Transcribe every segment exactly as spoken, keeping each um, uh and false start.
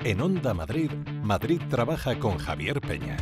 En Onda Madrid, Madrid trabaja con Javier Peña.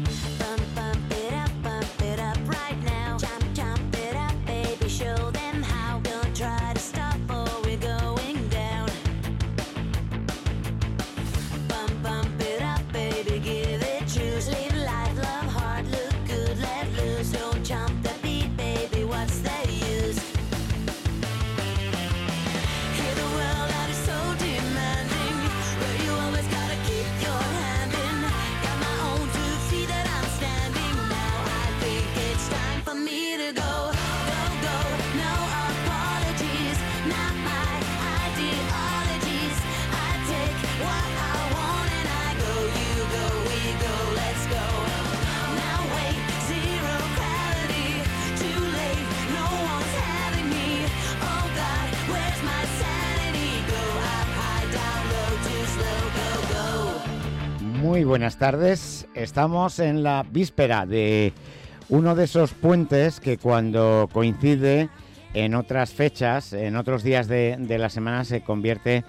Muy buenas tardes, estamos en la víspera de uno de esos puentes que cuando coincide en otras fechas, en otros días de, de la semana se convierte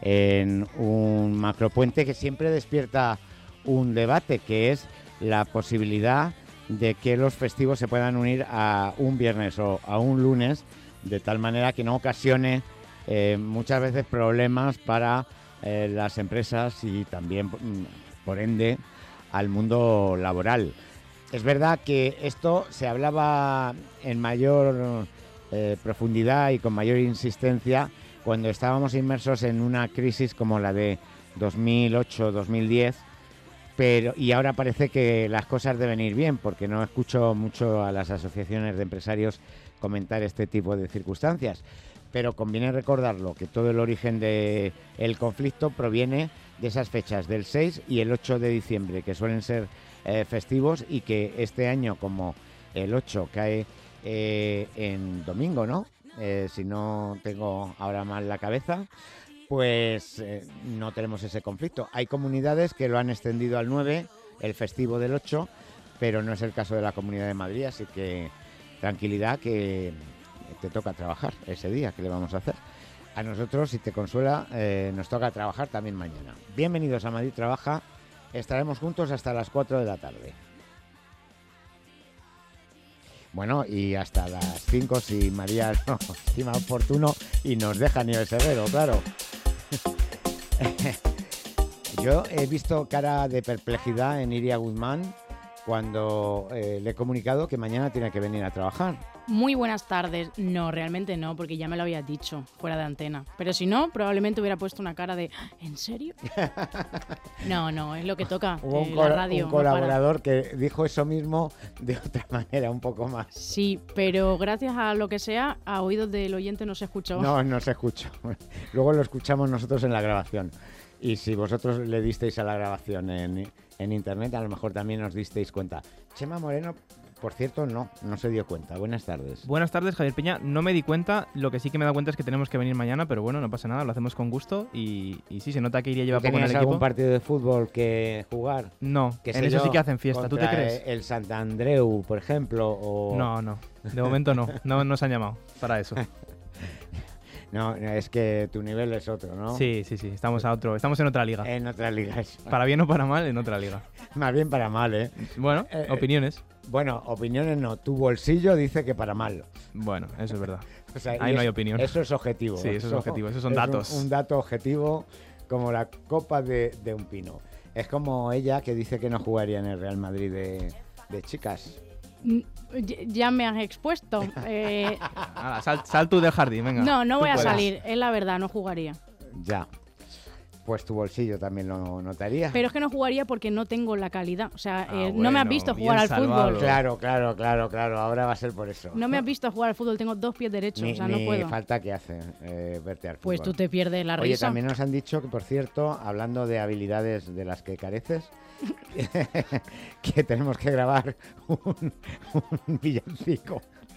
en un macropuente que siempre despierta un debate, que es la posibilidad de que los festivos se puedan unir a un viernes o a un lunes, de tal manera que no ocasione eh, muchas veces problemas para eh, las empresas y también por ende al mundo laboral. Es verdad que esto se hablaba en mayor eh, profundidad y con mayor insistencia cuando estábamos inmersos en una crisis como la de dos mil ocho dos mil diez, pero y ahora parece que las cosas deben ir bien, porque no escucho mucho a las asociaciones de empresarios comentar este tipo de circunstancias. Pero conviene recordarlo, que todo el origen del conflicto proviene de esas fechas del seis y el ocho de diciembre, que suelen ser eh, festivos, y que este año, como el ocho cae eh, en domingo, ¿no? Eh, si no tengo ahora mal la cabeza, pues eh, no tenemos ese conflicto. Hay comunidades que lo han extendido al nueve, el festivo del ocho, pero no es el caso de la Comunidad de Madrid, así que tranquilidad, que te toca trabajar ese día. ¿Qué le vamos a hacer? A nosotros, si te consuela, eh, nos toca trabajar también mañana. Bienvenidos a Madrid Trabaja. Estaremos juntos hasta las cuatro de la tarde. Bueno, y hasta las cinco si María no estima oportuno y nos deja Nieves Herrero, claro. Yo he visto cara de perplejidad en Iria Guzmán cuando eh, le he comunicado que mañana tiene que venir a trabajar. Muy buenas tardes. No, realmente no, porque ya me lo habías dicho, fuera de antena. Pero si no, probablemente hubiera puesto una cara de ¿en serio? No, no, es lo que toca. Hubo eh, un, la col- radio, un colaborador no que dijo eso mismo de otra manera, un poco más. Sí, pero gracias a lo que sea, a oídos del oyente no se escuchó. No, no se escuchó. Luego lo escuchamos nosotros en la grabación. Y si vosotros le disteis a la grabación en, en internet, a lo mejor también os disteis cuenta. Chema Moreno, por cierto, no, no se dio cuenta. Buenas tardes. Buenas tardes, Javier Peña. No me di cuenta, lo que sí que me he dado cuenta es que tenemos que venir mañana, pero bueno, no pasa nada, lo hacemos con gusto y, y sí, se nota que Iria lleva poco en el ¿Tenías equipo. algún partido de fútbol que jugar? No, ¿Qué en sé eso yo, sí que hacen fiesta, ¿tú te contra crees? El Santa Andreu, por ejemplo, o... No, no, de momento no, no nos han llamado para eso. No, es que tu nivel es otro, ¿no? Sí, sí, sí, estamos a otro, estamos en otra liga. En otra liga. Para bien o para mal, en otra liga. Más bien para mal, ¿eh? Bueno, Eh, opiniones. Bueno, opiniones no. Tu bolsillo dice que para mal. Bueno, eso es verdad. O sea, Ahí y no hay eso- opinión. Eso es objetivo. Sí, eso es objetivo, esos son es datos. Un, un dato objetivo como la copa de, de un pino. Es como ella que dice que no jugaría en el Real Madrid de, de chicas. Mm, ya- Ya me has expuesto. Eh, Ahora, sal, sal tú del jardín, venga. no, no Tú voy a puedes. salir. Es la verdad, no jugaría. Ya. Pues tu bolsillo también lo notaría. Pero es que no jugaría porque no tengo la calidad. O sea, Ah, eh, no me has bueno, visto bien jugar al salvado. fútbol. Claro, claro, claro, claro. Ahora va a ser por eso. No me has visto jugar al fútbol. Tengo dos pies derechos. Ni, o sea, no ni puedo. falta que hace eh, verte al fútbol. Pues tú te pierdes la Oye, risa. también nos han dicho que, por cierto, hablando de habilidades de las que careces, que tenemos que grabar un, un villancico.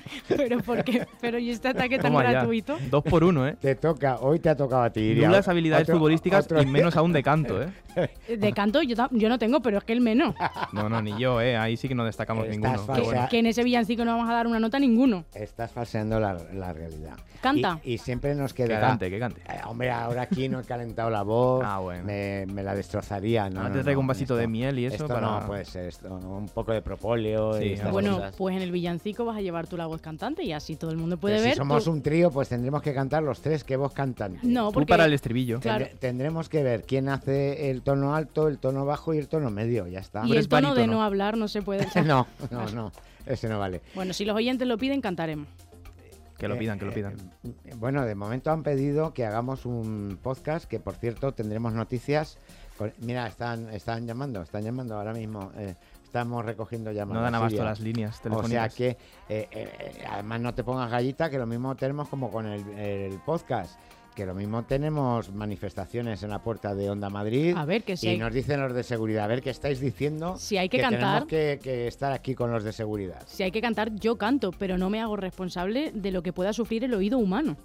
Pero ¿por qué? Pero ¿y este ataque tan Toma ya. gratuito? Dos por uno, ¿eh? Te toca, hoy te ha tocado a ti. Iria. Nulas habilidades Otro- futbolísticas otro- y menos aún de canto, ¿eh? De canto yo, ta- yo no tengo, pero es que el menos. No, no, ni yo, ¿eh? Ahí sí que no destacamos Estás ninguno. falsa. pero Que, bueno. que en ese villancico no vamos a dar una nota a ninguno. Estás falseando la, la realidad. Canta. Y, y siempre nos Que quedará... cante, que cante. Eh, hombre, ahora aquí no he calentado la voz, Ah, bueno. me, me la destrozaría. No, Ahora no, te traigo no, un vasito esto- de miel y eso esto para... no puede ser, esto, un poco de propóleo Sí, y estas algo Bueno, cosas. pues en el villancico vas a llevar tú la voz cantante y así todo el mundo puede Pero ver. si somos tú- un trío, pues tendremos que cantar los tres, ¿qué voz cantante? No, Tú porque... para el estribillo. Claro. Tendré- Tendremos que ver quién hace el tono alto, el tono bajo y el tono medio, ya está. Y Tú eres el tono de barítono. no hablar no se puede... No, no, no, ese no vale. Bueno, si los oyentes lo piden, cantaremos. Que lo Eh, pidan, que lo pidan. eh, Bueno, de momento han pedido que hagamos un podcast, que por cierto tendremos noticias. con- Mira, están, están llamando, están llamando ahora mismo. eh, estamos recogiendo llamadas. No dan abasto Iria. las líneas O sea telefónicas. que, eh, eh, eh, además no te pongas gallita, que lo mismo tenemos como con el, el podcast. Que lo mismo tenemos manifestaciones en la puerta de Onda Madrid. A ver, que si Y hay, nos dicen los de seguridad, a ver qué estáis diciendo. si hay que, tenemos cantar... que, que estar aquí con los de seguridad. Si hay que cantar, yo canto, pero no me hago responsable de lo que pueda sufrir el oído humano.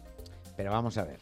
Pero vamos a ver.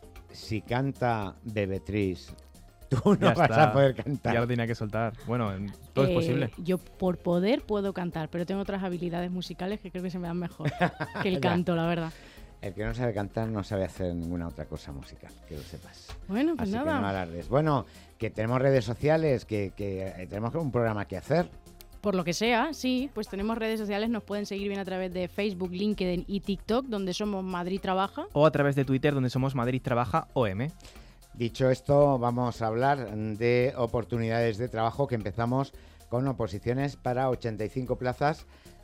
Si canta Bebetriz, tú no Ya vas está. a poder cantar. Ya lo tenía que soltar. Bueno, en- todo es Eh, posible. Yo por poder puedo cantar, pero tengo otras habilidades musicales que creo que se me dan mejor que el Ya. canto, la verdad. El que no sabe cantar no sabe hacer ninguna otra cosa musical, que lo sepas. Bueno, pues Así que nada. no alardes. Bueno, que tenemos redes sociales, que, que eh, tenemos un programa que hacer. Por lo que sea, sí, pues tenemos redes sociales, nos pueden seguir bien a través de Facebook, LinkedIn y TikTok, donde somos Madrid Trabaja. O a través de Twitter, donde somos Madrid Trabaja O M. Dicho esto, vamos a hablar de oportunidades de trabajo, que empezamos con oposiciones para ochenta y cinco plazas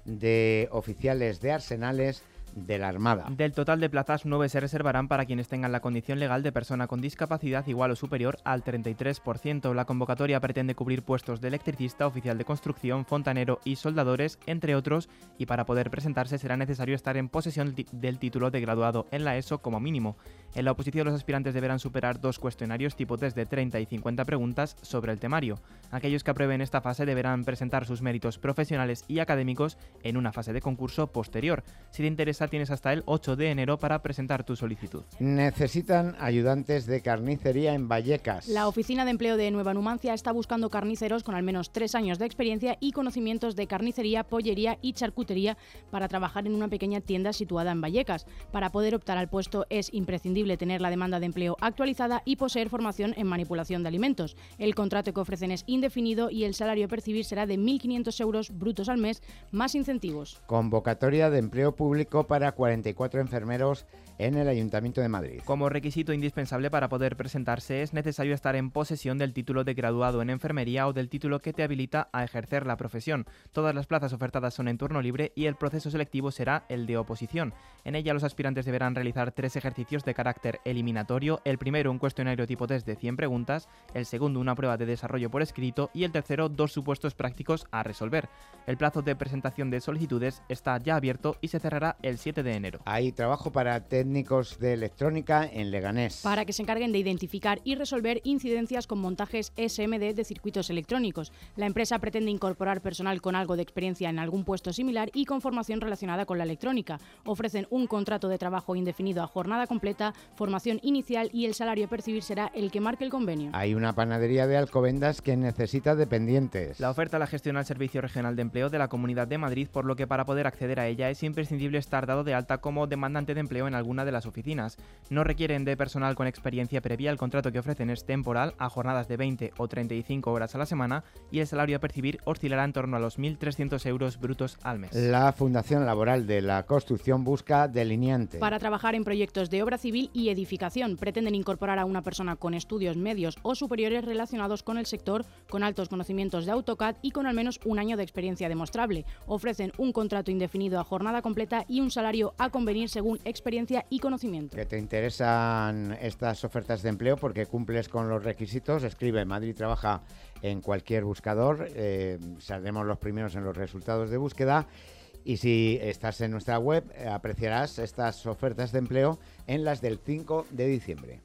de oficiales de arsenales de la Armada. Del total de plazas, nueve se reservarán para quienes tengan la condición legal de persona con discapacidad igual o superior al treinta y tres por ciento. La convocatoria pretende cubrir puestos de electricista, oficial de construcción, fontanero y soldadores, entre otros, y para poder presentarse será necesario estar en posesión ti- del título de graduado en la ESO como mínimo. En la oposición, los aspirantes deberán superar dos cuestionarios tipo test de treinta y cincuenta preguntas sobre el temario. Aquellos que aprueben esta fase deberán presentar sus méritos profesionales y académicos en una fase de concurso posterior. Si te interesa, tienes hasta el ocho de enero para presentar tu solicitud. Necesitan ayudantes de carnicería en Vallecas. La Oficina de Empleo de Nueva Numancia está buscando carniceros con al menos tres años de experiencia y conocimientos de carnicería, pollería y charcutería para trabajar en una pequeña tienda situada en Vallecas. Para poder optar al puesto es imprescindible tener la demanda de empleo actualizada y poseer formación en manipulación de alimentos. El contrato que ofrecen es indefinido y el salario a percibir será de mil quinientos euros brutos al mes, más incentivos. Convocatoria de empleo público para cuarenta y cuatro enfermeros en el Ayuntamiento de Madrid. Como requisito indispensable para poder presentarse es necesario estar en posesión del título de graduado en enfermería o del título que te habilita a ejercer la profesión. Todas las plazas ofertadas son en turno libre y el proceso selectivo será el de oposición. En ella los aspirantes deberán realizar tres ejercicios de carácter eliminatorio, el primero un cuestionario tipo test de cien preguntas, el segundo una prueba de desarrollo por escrito y el tercero dos supuestos prácticos a resolver. El plazo de presentación de solicitudes está ya abierto y se cerrará el siete de enero. Hay trabajo para técnicos de electrónica en Leganés. Para que se encarguen de identificar y resolver incidencias con montajes S M D de circuitos electrónicos. La empresa pretende incorporar personal con algo de experiencia en algún puesto similar y con formación relacionada con la electrónica. Ofrecen un contrato de trabajo indefinido a jornada completa, formación inicial y el salario a percibir será el que marque el convenio. Hay una panadería de Alcobendas que necesita dependientes. La oferta la gestiona el Servicio Regional de Empleo de la Comunidad de Madrid, por lo que para poder acceder a ella es imprescindible estar dado de alta como demandante de empleo en alguna de las oficinas. No requieren de personal con experiencia previa, el contrato que ofrecen es temporal, a jornadas de veinte o treinta y cinco horas a la semana, y el salario a percibir oscilará en torno a los mil trescientos euros brutos al mes. La Fundación Laboral de la Construcción busca delineante. Para trabajar en proyectos de obra civil y edificación, pretenden incorporar a una persona con estudios medios o superiores relacionados con el sector, con altos conocimientos de AutoCAD y con al menos un año de experiencia demostrable. Ofrecen un contrato indefinido a jornada completa y un salario a convenir según experiencia y conocimiento. Que te interesan estas ofertas de empleo porque cumples con los requisitos, escribe Madrid Trabaja en cualquier buscador, eh, saldremos los primeros en los resultados de búsqueda. Y si estás en nuestra web, eh, apreciarás estas ofertas de empleo en las del cinco de diciembre.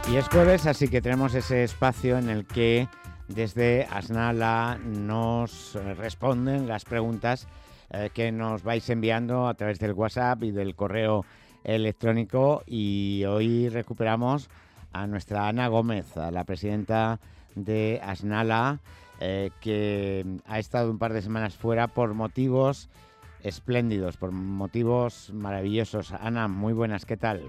Y es jueves, así que tenemos ese espacio en el que desde Asnala nos responden las preguntas eh, que nos vais enviando a través del WhatsApp y del correo electrónico. Y hoy recuperamos a nuestra Ana Gómez, a la presidenta de Asnala, eh, que ha estado un par de semanas fuera por motivos espléndidos, por motivos maravillosos. Ana, muy buenas, ¿qué tal?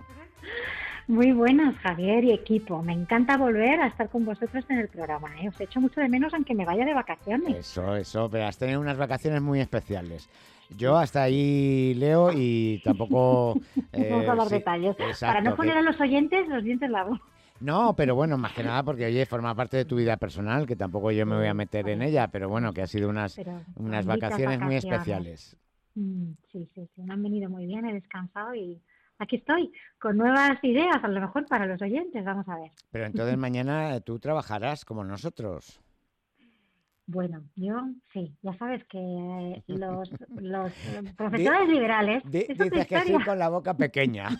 Muy buenas, Javier y equipo. Me encanta volver a estar con vosotros en el programa, ¿eh? Os echo mucho de menos aunque me vaya de vacaciones. Eso, eso, pero has tenido unas vacaciones muy especiales. Yo hasta ahí leo y tampoco... Eh, Vamos a dar sí, detalles. Exacto, para no poner que... a los oyentes los dientes largos. No, pero bueno, más que nada porque, oye, forma parte de tu vida personal, que tampoco yo me voy a meter en ella, pero bueno, que ha sido unas, pero, unas vacaciones, vacaciones muy especiales. Mm, sí, sí, sí, me han venido muy bien, he descansado y... Aquí estoy, con nuevas ideas, a lo mejor para los oyentes, vamos a ver. Pero entonces mañana tú trabajarás como nosotros. Bueno, yo sí, ya sabes que los, los profesores di, liberales... Di, dices que sí con la boca pequeña.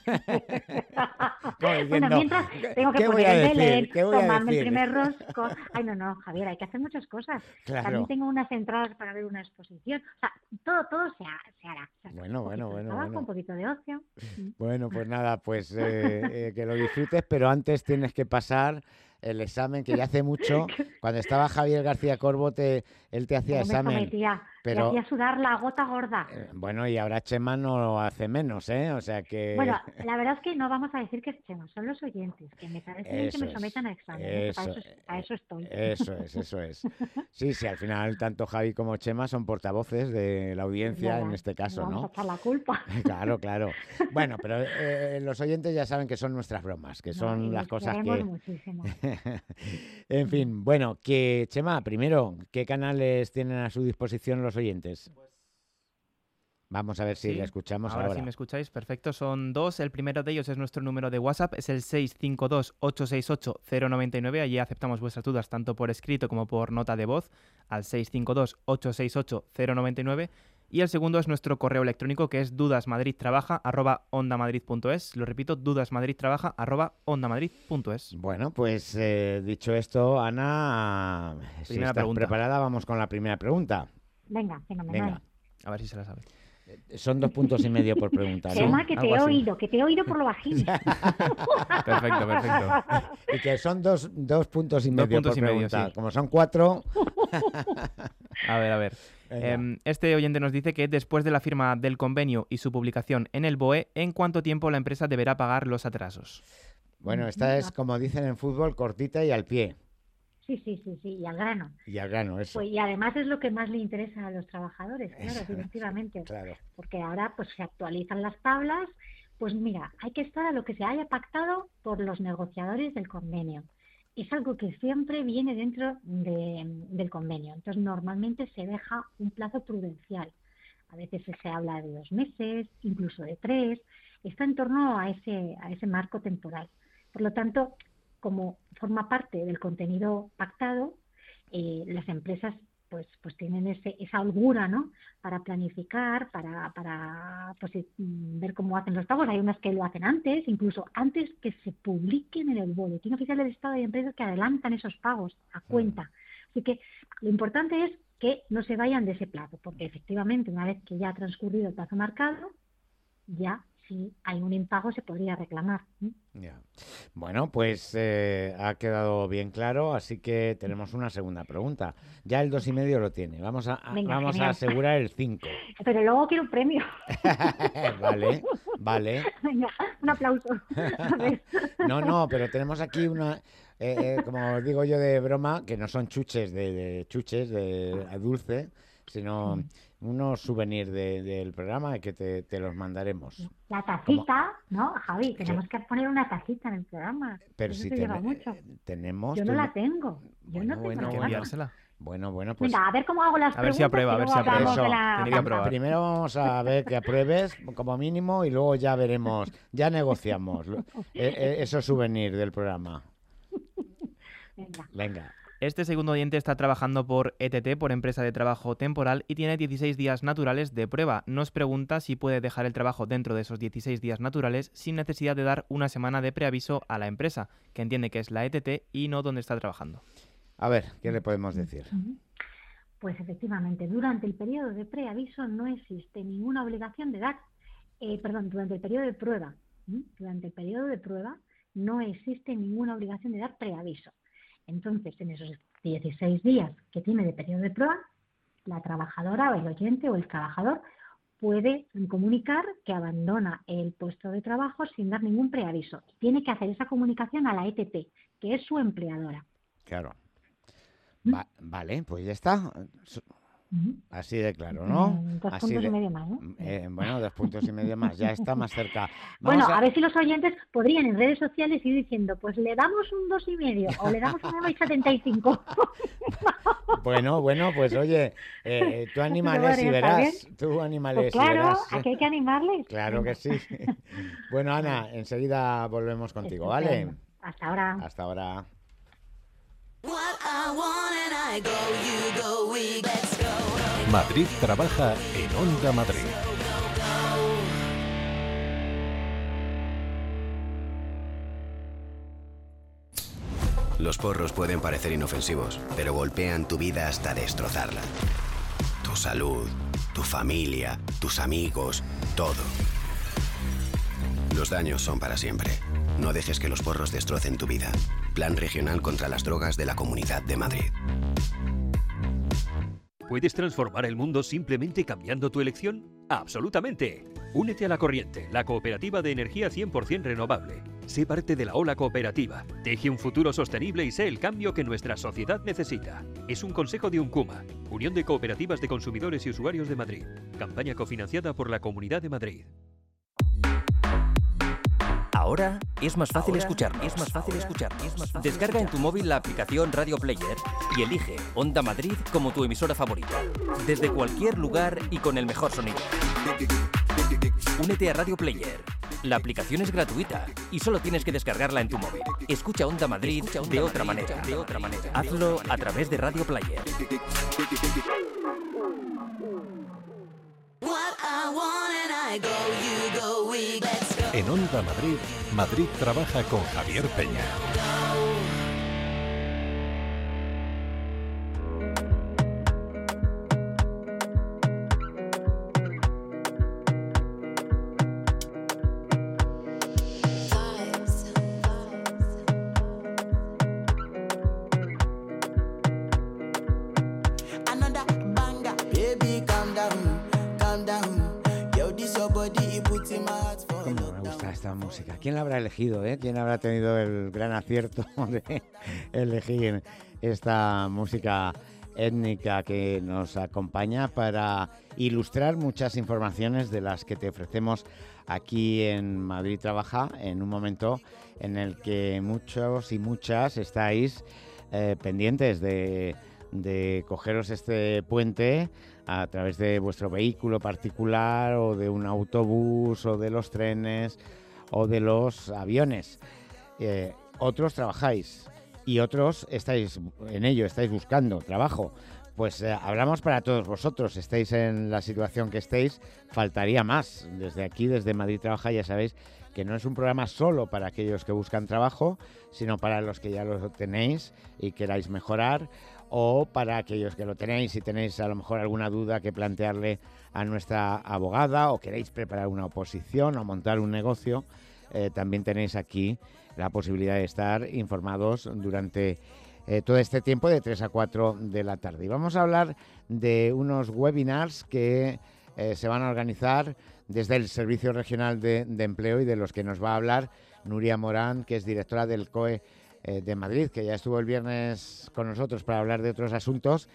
Diciendo, bueno, mientras tengo que poner el Belén, tomarme el primer rosco... Ay, no, no, Javier, hay que hacer muchas cosas. Claro. También tengo unas entradas para ver una exposición. O sea, todo, todo se, ha, se hará. O sea, bueno, bueno, bueno, trabajo, bueno. Un poquito de ocio. Bueno, pues nada, pues eh, eh, que lo disfrutes, pero antes tienes que pasar... el examen, que ya hace mucho, cuando estaba Javier García Corbo, te, él te hacía no examen. Me cometía, pero me hacía sudar la gota gorda. Eh, bueno, y ahora Chema no lo hace menos, ¿eh? O sea que... Bueno, la verdad es que no vamos a decir que es Chema, son los oyentes, que me parece bien que me sometan a examen. Eso, para, eso, para eso estoy. Eso es, eso es. Sí, sí, al final tanto Javi como Chema son portavoces de la audiencia, Nada, en este caso, vamos ¿no? a echar la culpa. Claro, claro. Bueno, pero eh, los oyentes ya saben que son nuestras bromas, que son no, las cosas que... muchísimo. En fin, bueno, que Chema, primero, ¿qué canales tienen a su disposición los oyentes? Vamos a ver si sí, le escuchamos ahora. Ahora sí me escucháis, perfecto, son dos. El primero de ellos es nuestro número de WhatsApp, es el seis cinco dos, ocho seis ocho, cero nueve nueve. Allí aceptamos vuestras dudas tanto por escrito como por nota de voz al seis cinco dos, ocho seis ocho, cero nueve nueve. Y el segundo es nuestro correo electrónico, que es dudasmadridtrabaja arroba ondamadrid punto es. Lo repito, dudasmadridtrabaja arroba ondamadrid punto es. Bueno, pues eh, dicho esto, Ana, primera si estás pregunta. preparada, vamos con la primera pregunta. Venga, fenomenal. Venga. A ver si se la sabe. Son dos puntos y medio por pregunta, ¿no? Chema, que te he oído, que te he oído por lo bajín. Perfecto, perfecto. Y que son dos, dos puntos y dos medio puntos por y medio, pregunta. sí. Como son cuatro... A ver, a ver. Eh, este oyente nos dice que después de la firma del convenio y su publicación en el B O E, ¿en cuánto tiempo la empresa deberá pagar los atrasos? Bueno, esta es, como dicen en fútbol, cortita y al pie. Sí, sí, sí, sí, y al grano. Y al grano, eso. Pues, y además es lo que más le interesa a los trabajadores, claro, eso, definitivamente. Claro. Porque ahora pues se actualizan las tablas, pues mira, hay que estar a lo que se haya pactado por los negociadores del convenio. Es algo que siempre viene dentro de, del convenio. Entonces, normalmente se deja un plazo prudencial. A veces se habla de dos meses, incluso de tres. Está en torno a ese, a ese marco temporal. Por lo tanto, como forma parte del contenido pactado, eh, las empresas pues pues tienen ese, esa holgura, ¿no? Para planificar, para, para pues, ver cómo hacen los pagos. Hay unas que lo hacen antes, incluso antes que se publiquen en el Boletín Oficial del Estado. Hay empresas que adelantan esos pagos a cuenta. Así que lo importante es que no se vayan de ese plazo, porque efectivamente una vez que ya ha transcurrido el plazo marcado, ya si hay un impago se podría reclamar. ¿eh? Ya. Bueno, pues eh, ha quedado bien claro, así que tenemos una segunda pregunta. Ya el dos y medio lo tiene. Vamos a, a Venga, vamos genial. a asegurar el cinco. Pero luego quiero un premio. Vale, vale. Venga, un aplauso. A ver. No, no, pero tenemos aquí una, eh, eh, como digo yo de broma, que no son chuches de, de chuches de a dulce, sino unos souvenirs de, del programa que te, te los mandaremos. La tacita, ¿no, Javi? Tenemos que poner una tacita en el programa. Pero Eso si se ten, lleva mucho. tenemos... Yo no la tengo. Yo Bueno, no tengo bueno, la bueno. Enviársela. Bueno, bueno, pues... Venga, a ver cómo hago las A ver preguntas. si aprueba, a ver si aprueba. Eso, tiene que aprobar. Primero vamos a ver que apruebes como mínimo y luego ya veremos, ya negociamos eh, eh, esos souvenirs del programa. Venga. Venga. Este segundo oyente está trabajando por E T T, por empresa de trabajo temporal, y tiene dieciséis días naturales de prueba. Nos pregunta si puede dejar el trabajo dentro de esos dieciséis días naturales sin necesidad de dar una semana de preaviso a la empresa, que entiende que es la E T T y no donde está trabajando. A ver, ¿qué le podemos decir? Pues efectivamente, durante el periodo de preaviso no existe ninguna obligación de dar, eh, perdón, durante el periodo de prueba, ¿sí? Durante el periodo de prueba no existe ninguna obligación de dar preaviso. Entonces, en esos dieciséis días que tiene de periodo de prueba, la trabajadora o el oyente o el trabajador puede comunicar que abandona el puesto de trabajo sin dar ningún preaviso. Tiene que hacer esa comunicación a la E T T, que es su empleadora. Claro. Va, vale, pues ya está. Así de claro, ¿no? Mm, dos Así puntos de, y medio más, ¿no? Eh, bueno, dos puntos y medio más, ya está más cerca. Vamos bueno, a... a... a ver si los oyentes podrían en redes sociales ir diciendo, pues le damos un dos y medio o le damos un uno y setenta y cinco. Bueno, bueno, pues oye, eh, tú anímales y verás. Tú anímales pues claro, y verás. aquí hay que animarles. Claro que sí. Bueno, Ana, enseguida volvemos contigo, ¿vale? Hasta ahora. Hasta ahora. Madrid trabaja en Onda Madrid. Los porros pueden parecer inofensivos, pero golpean tu vida hasta destrozarla. Tu salud, tu familia, tus amigos, todo. Los daños son para siempre. No dejes que los porros destrocen tu vida. Plan Regional contra las Drogas de la Comunidad de Madrid. ¿Puedes transformar el mundo simplemente cambiando tu elección? ¡Absolutamente! Únete a La Corriente, la cooperativa de energía cien por ciento renovable. Sé parte de la ola cooperativa. Teje un futuro sostenible y sé el cambio que nuestra sociedad necesita. Es un consejo de UNCUMA, Unión de Cooperativas de Consumidores y Usuarios de Madrid. Campaña cofinanciada por la Comunidad de Madrid. Ahora es más fácil Ahora escucharnos. Es más fácil Ahora escucharnos. es más fácil Descarga escucharnos. en tu móvil la aplicación Radio Player y elige Onda Madrid como tu emisora favorita. Desde cualquier lugar y con el mejor sonido. Únete a Radio Player. La aplicación es gratuita y solo tienes que descargarla en tu móvil. Escucha Onda Madrid, Escucha Onda de, otra Madrid manera. de otra manera. Hazlo a través de Radio Player. En Onda Madrid, Madrid trabaja con Javier Peña. ¿Quién la habrá elegido? Eh? ¿Quién habrá tenido el gran acierto de elegir esta música étnica que nos acompaña para ilustrar muchas informaciones de las que te ofrecemos aquí en Madrid Trabaja, en un momento en el que muchos y muchas estáis eh, pendientes de, de cogeros este puente a través de vuestro vehículo particular o de un autobús o de los trenes o de los aviones. Eh, otros trabajáis y otros estáis en ello, estáis buscando trabajo. Pues eh, hablamos para todos vosotros, estéis en la situación que estéis, faltaría más. Desde aquí, desde Madrid Trabaja, ya sabéis que no es un programa solo para aquellos que buscan trabajo, sino para los que ya lo tenéis y queráis mejorar, o para aquellos que lo tenéis y tenéis a lo mejor alguna duda que plantearle a nuestra abogada, o queréis preparar una oposición o montar un negocio. Eh, también tenéis aquí la posibilidad de estar informados durante eh, todo este tiempo de tres a cuatro de la tarde. Y vamos a hablar de unos webinars que eh, se van a organizar desde el Servicio Regional de, de Empleo y de los que nos va a hablar Nuria Morán, que es directora del C O E eh, de Madrid, que ya estuvo el viernes con nosotros para hablar de otros asuntos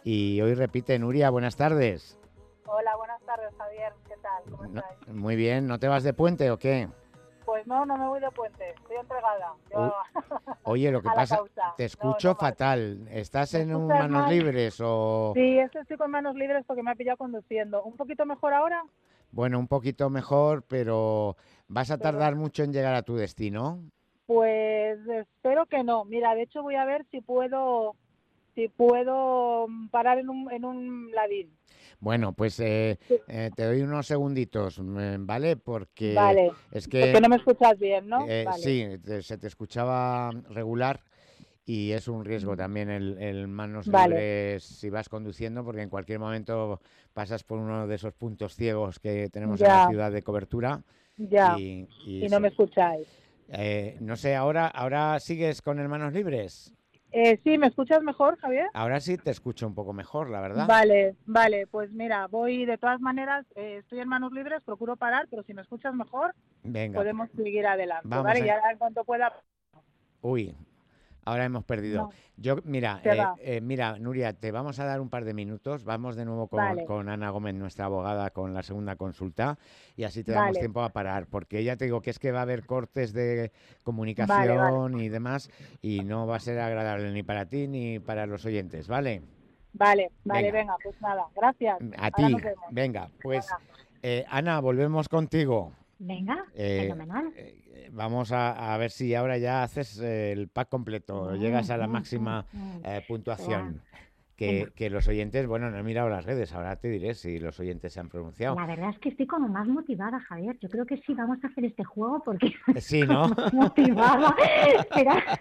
y hoy repite. Nuria, buenas tardes. Hola, buenas tardes, Javier. ¿Qué tal? ¿Cómo No, estáis? muy bien. ¿No te vas de puente o qué? Pues no, no me voy de puente. Estoy entregada. Yo... Oye, lo que pasa, te escucho no, no fatal. ¿Estás en un manos mal? libres o...? Sí, estoy con manos libres porque me ha pillado conduciendo. ¿Un poquito mejor ahora? Bueno, un poquito mejor, pero ¿vas a tardar pero... mucho en llegar a tu destino? Pues espero que no. Mira, de hecho voy a ver si puedo si puedo parar en un, en un ladín. Bueno, pues eh, eh, te doy unos segunditos, mm, ¿vale? Porque Vale, es que... porque no me escuchas bien, ¿no? eh, Vale. Sí, te- se te escuchaba regular y es un riesgo también el, el manos Vale. libres si vas conduciendo, porque en cualquier momento pasas por uno de esos puntos ciegos que tenemos en Ya. la ciudad de cobertura. Ya, Y, y y no sí. me escucháis. Eh, no sé, ahora, ahora sigues con el manos libres. Eh, ¿Sí, me escuchas mejor, Javier? Ahora sí te escucho un poco mejor, la verdad. Vale, vale, pues mira, voy de todas maneras, eh, estoy en manos libres, procuro parar, pero si me escuchas mejor, Venga. podemos seguir adelante, Vamos ¿vale? a- Y ahora en cuanto pueda... Uy, ahora hemos perdido. No. Yo, mira, Se eh, va. eh, mira, Nuria, te vamos a dar un par de minutos. Vamos de nuevo con, Vale. con Ana Gómez, nuestra abogada, con la segunda consulta y así te damos Vale. tiempo a parar, porque ya te digo que es que va a haber cortes de comunicación Vale, vale. y demás y no va a ser agradable ni para ti ni para los oyentes, ¿vale? Vale, vale, Venga. venga, pues nada, gracias. A Ahora ti, nos vemos. venga, pues Venga. eh, Ana, volvemos contigo. Venga, Eh, fenomenal. eh, Vamos a, a ver si ahora ya haces eh, el pack completo, llegas a la Mm, máxima mm, mm. eh, puntuación. Que, Venga. que los oyentes, bueno, no he mirado las redes, ahora te diré si los oyentes se han pronunciado. La verdad es que estoy como más motivada, Javier. Yo creo que sí, vamos a hacer este juego porque Sí, ¿no? más motivada. Espera.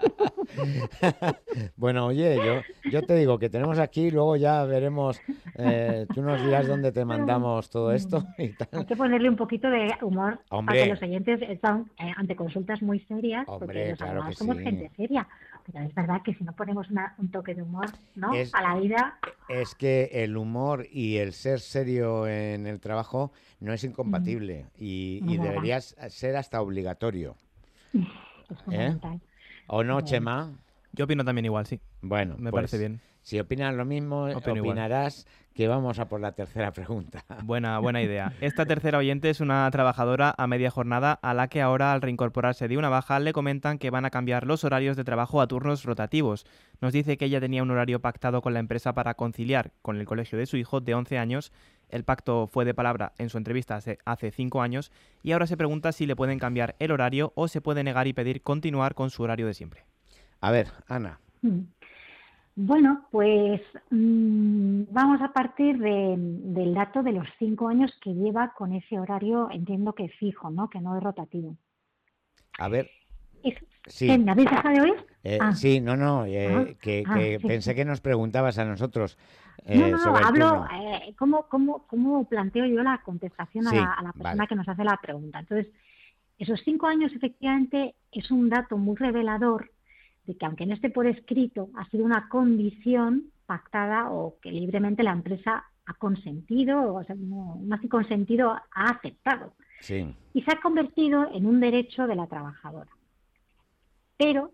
Bueno, oye, yo, yo te digo que tenemos aquí, luego ya veremos, eh, tú nos dirás dónde te mandamos todo esto y Hay tal. que ponerle un poquito de humor Hombre. para que los oyentes están eh, ante consultas muy serias, Hombre, porque los claro abogados que somos sí. gente seria. Pero es verdad que si no ponemos una- un toque de humor, ¿no? Es- A la vida, Es que el humor y el ser serio en el trabajo no es incompatible y, y Es verdad. debería ser hasta obligatorio. es fundamental. ¿O no, Bueno. Chema? Yo opino también igual, sí. Bueno, Me pues, parece bien. Si opinas lo mismo, Opino igual. opinarás que vamos a por la tercera pregunta. Buena, buena idea. Esta tercera oyente es una trabajadora a media jornada a la que ahora, al reincorporarse de una baja, le comentan que van a cambiar los horarios de trabajo a turnos rotativos. Nos dice que ella tenía un horario pactado con la empresa para conciliar con el colegio de su hijo de once años. El pacto fue de palabra en su entrevista hace, hace cinco años y ahora se pregunta si le pueden cambiar el horario o se puede negar y pedir continuar con su horario de siempre. A ver, Ana. Mm. Bueno, pues mm, vamos a partir de- del dato de los cinco años que lleva con ese horario, entiendo que fijo, ¿no? Que no es rotativo. A ver, Es- sí. ¿Qué, ¿Me habéis dejado de oír? Eh, Ah. Sí, no, no, eh, Ah, que, ah, que sí, pensé sí. que nos preguntabas a nosotros eh, No, no, no, sobre el hablo, turno. eh, ¿cómo, cómo, cómo planteo yo la contestación Sí, a, la, a la persona vale. que nos hace la pregunta? Entonces, esos cinco años efectivamente es un dato muy revelador de que aunque no esté por escrito, ha sido una condición pactada o que libremente la empresa ha consentido, o sea, no, más que consentido, ha aceptado. Sí, Y se ha convertido en un derecho de la trabajadora. Pero,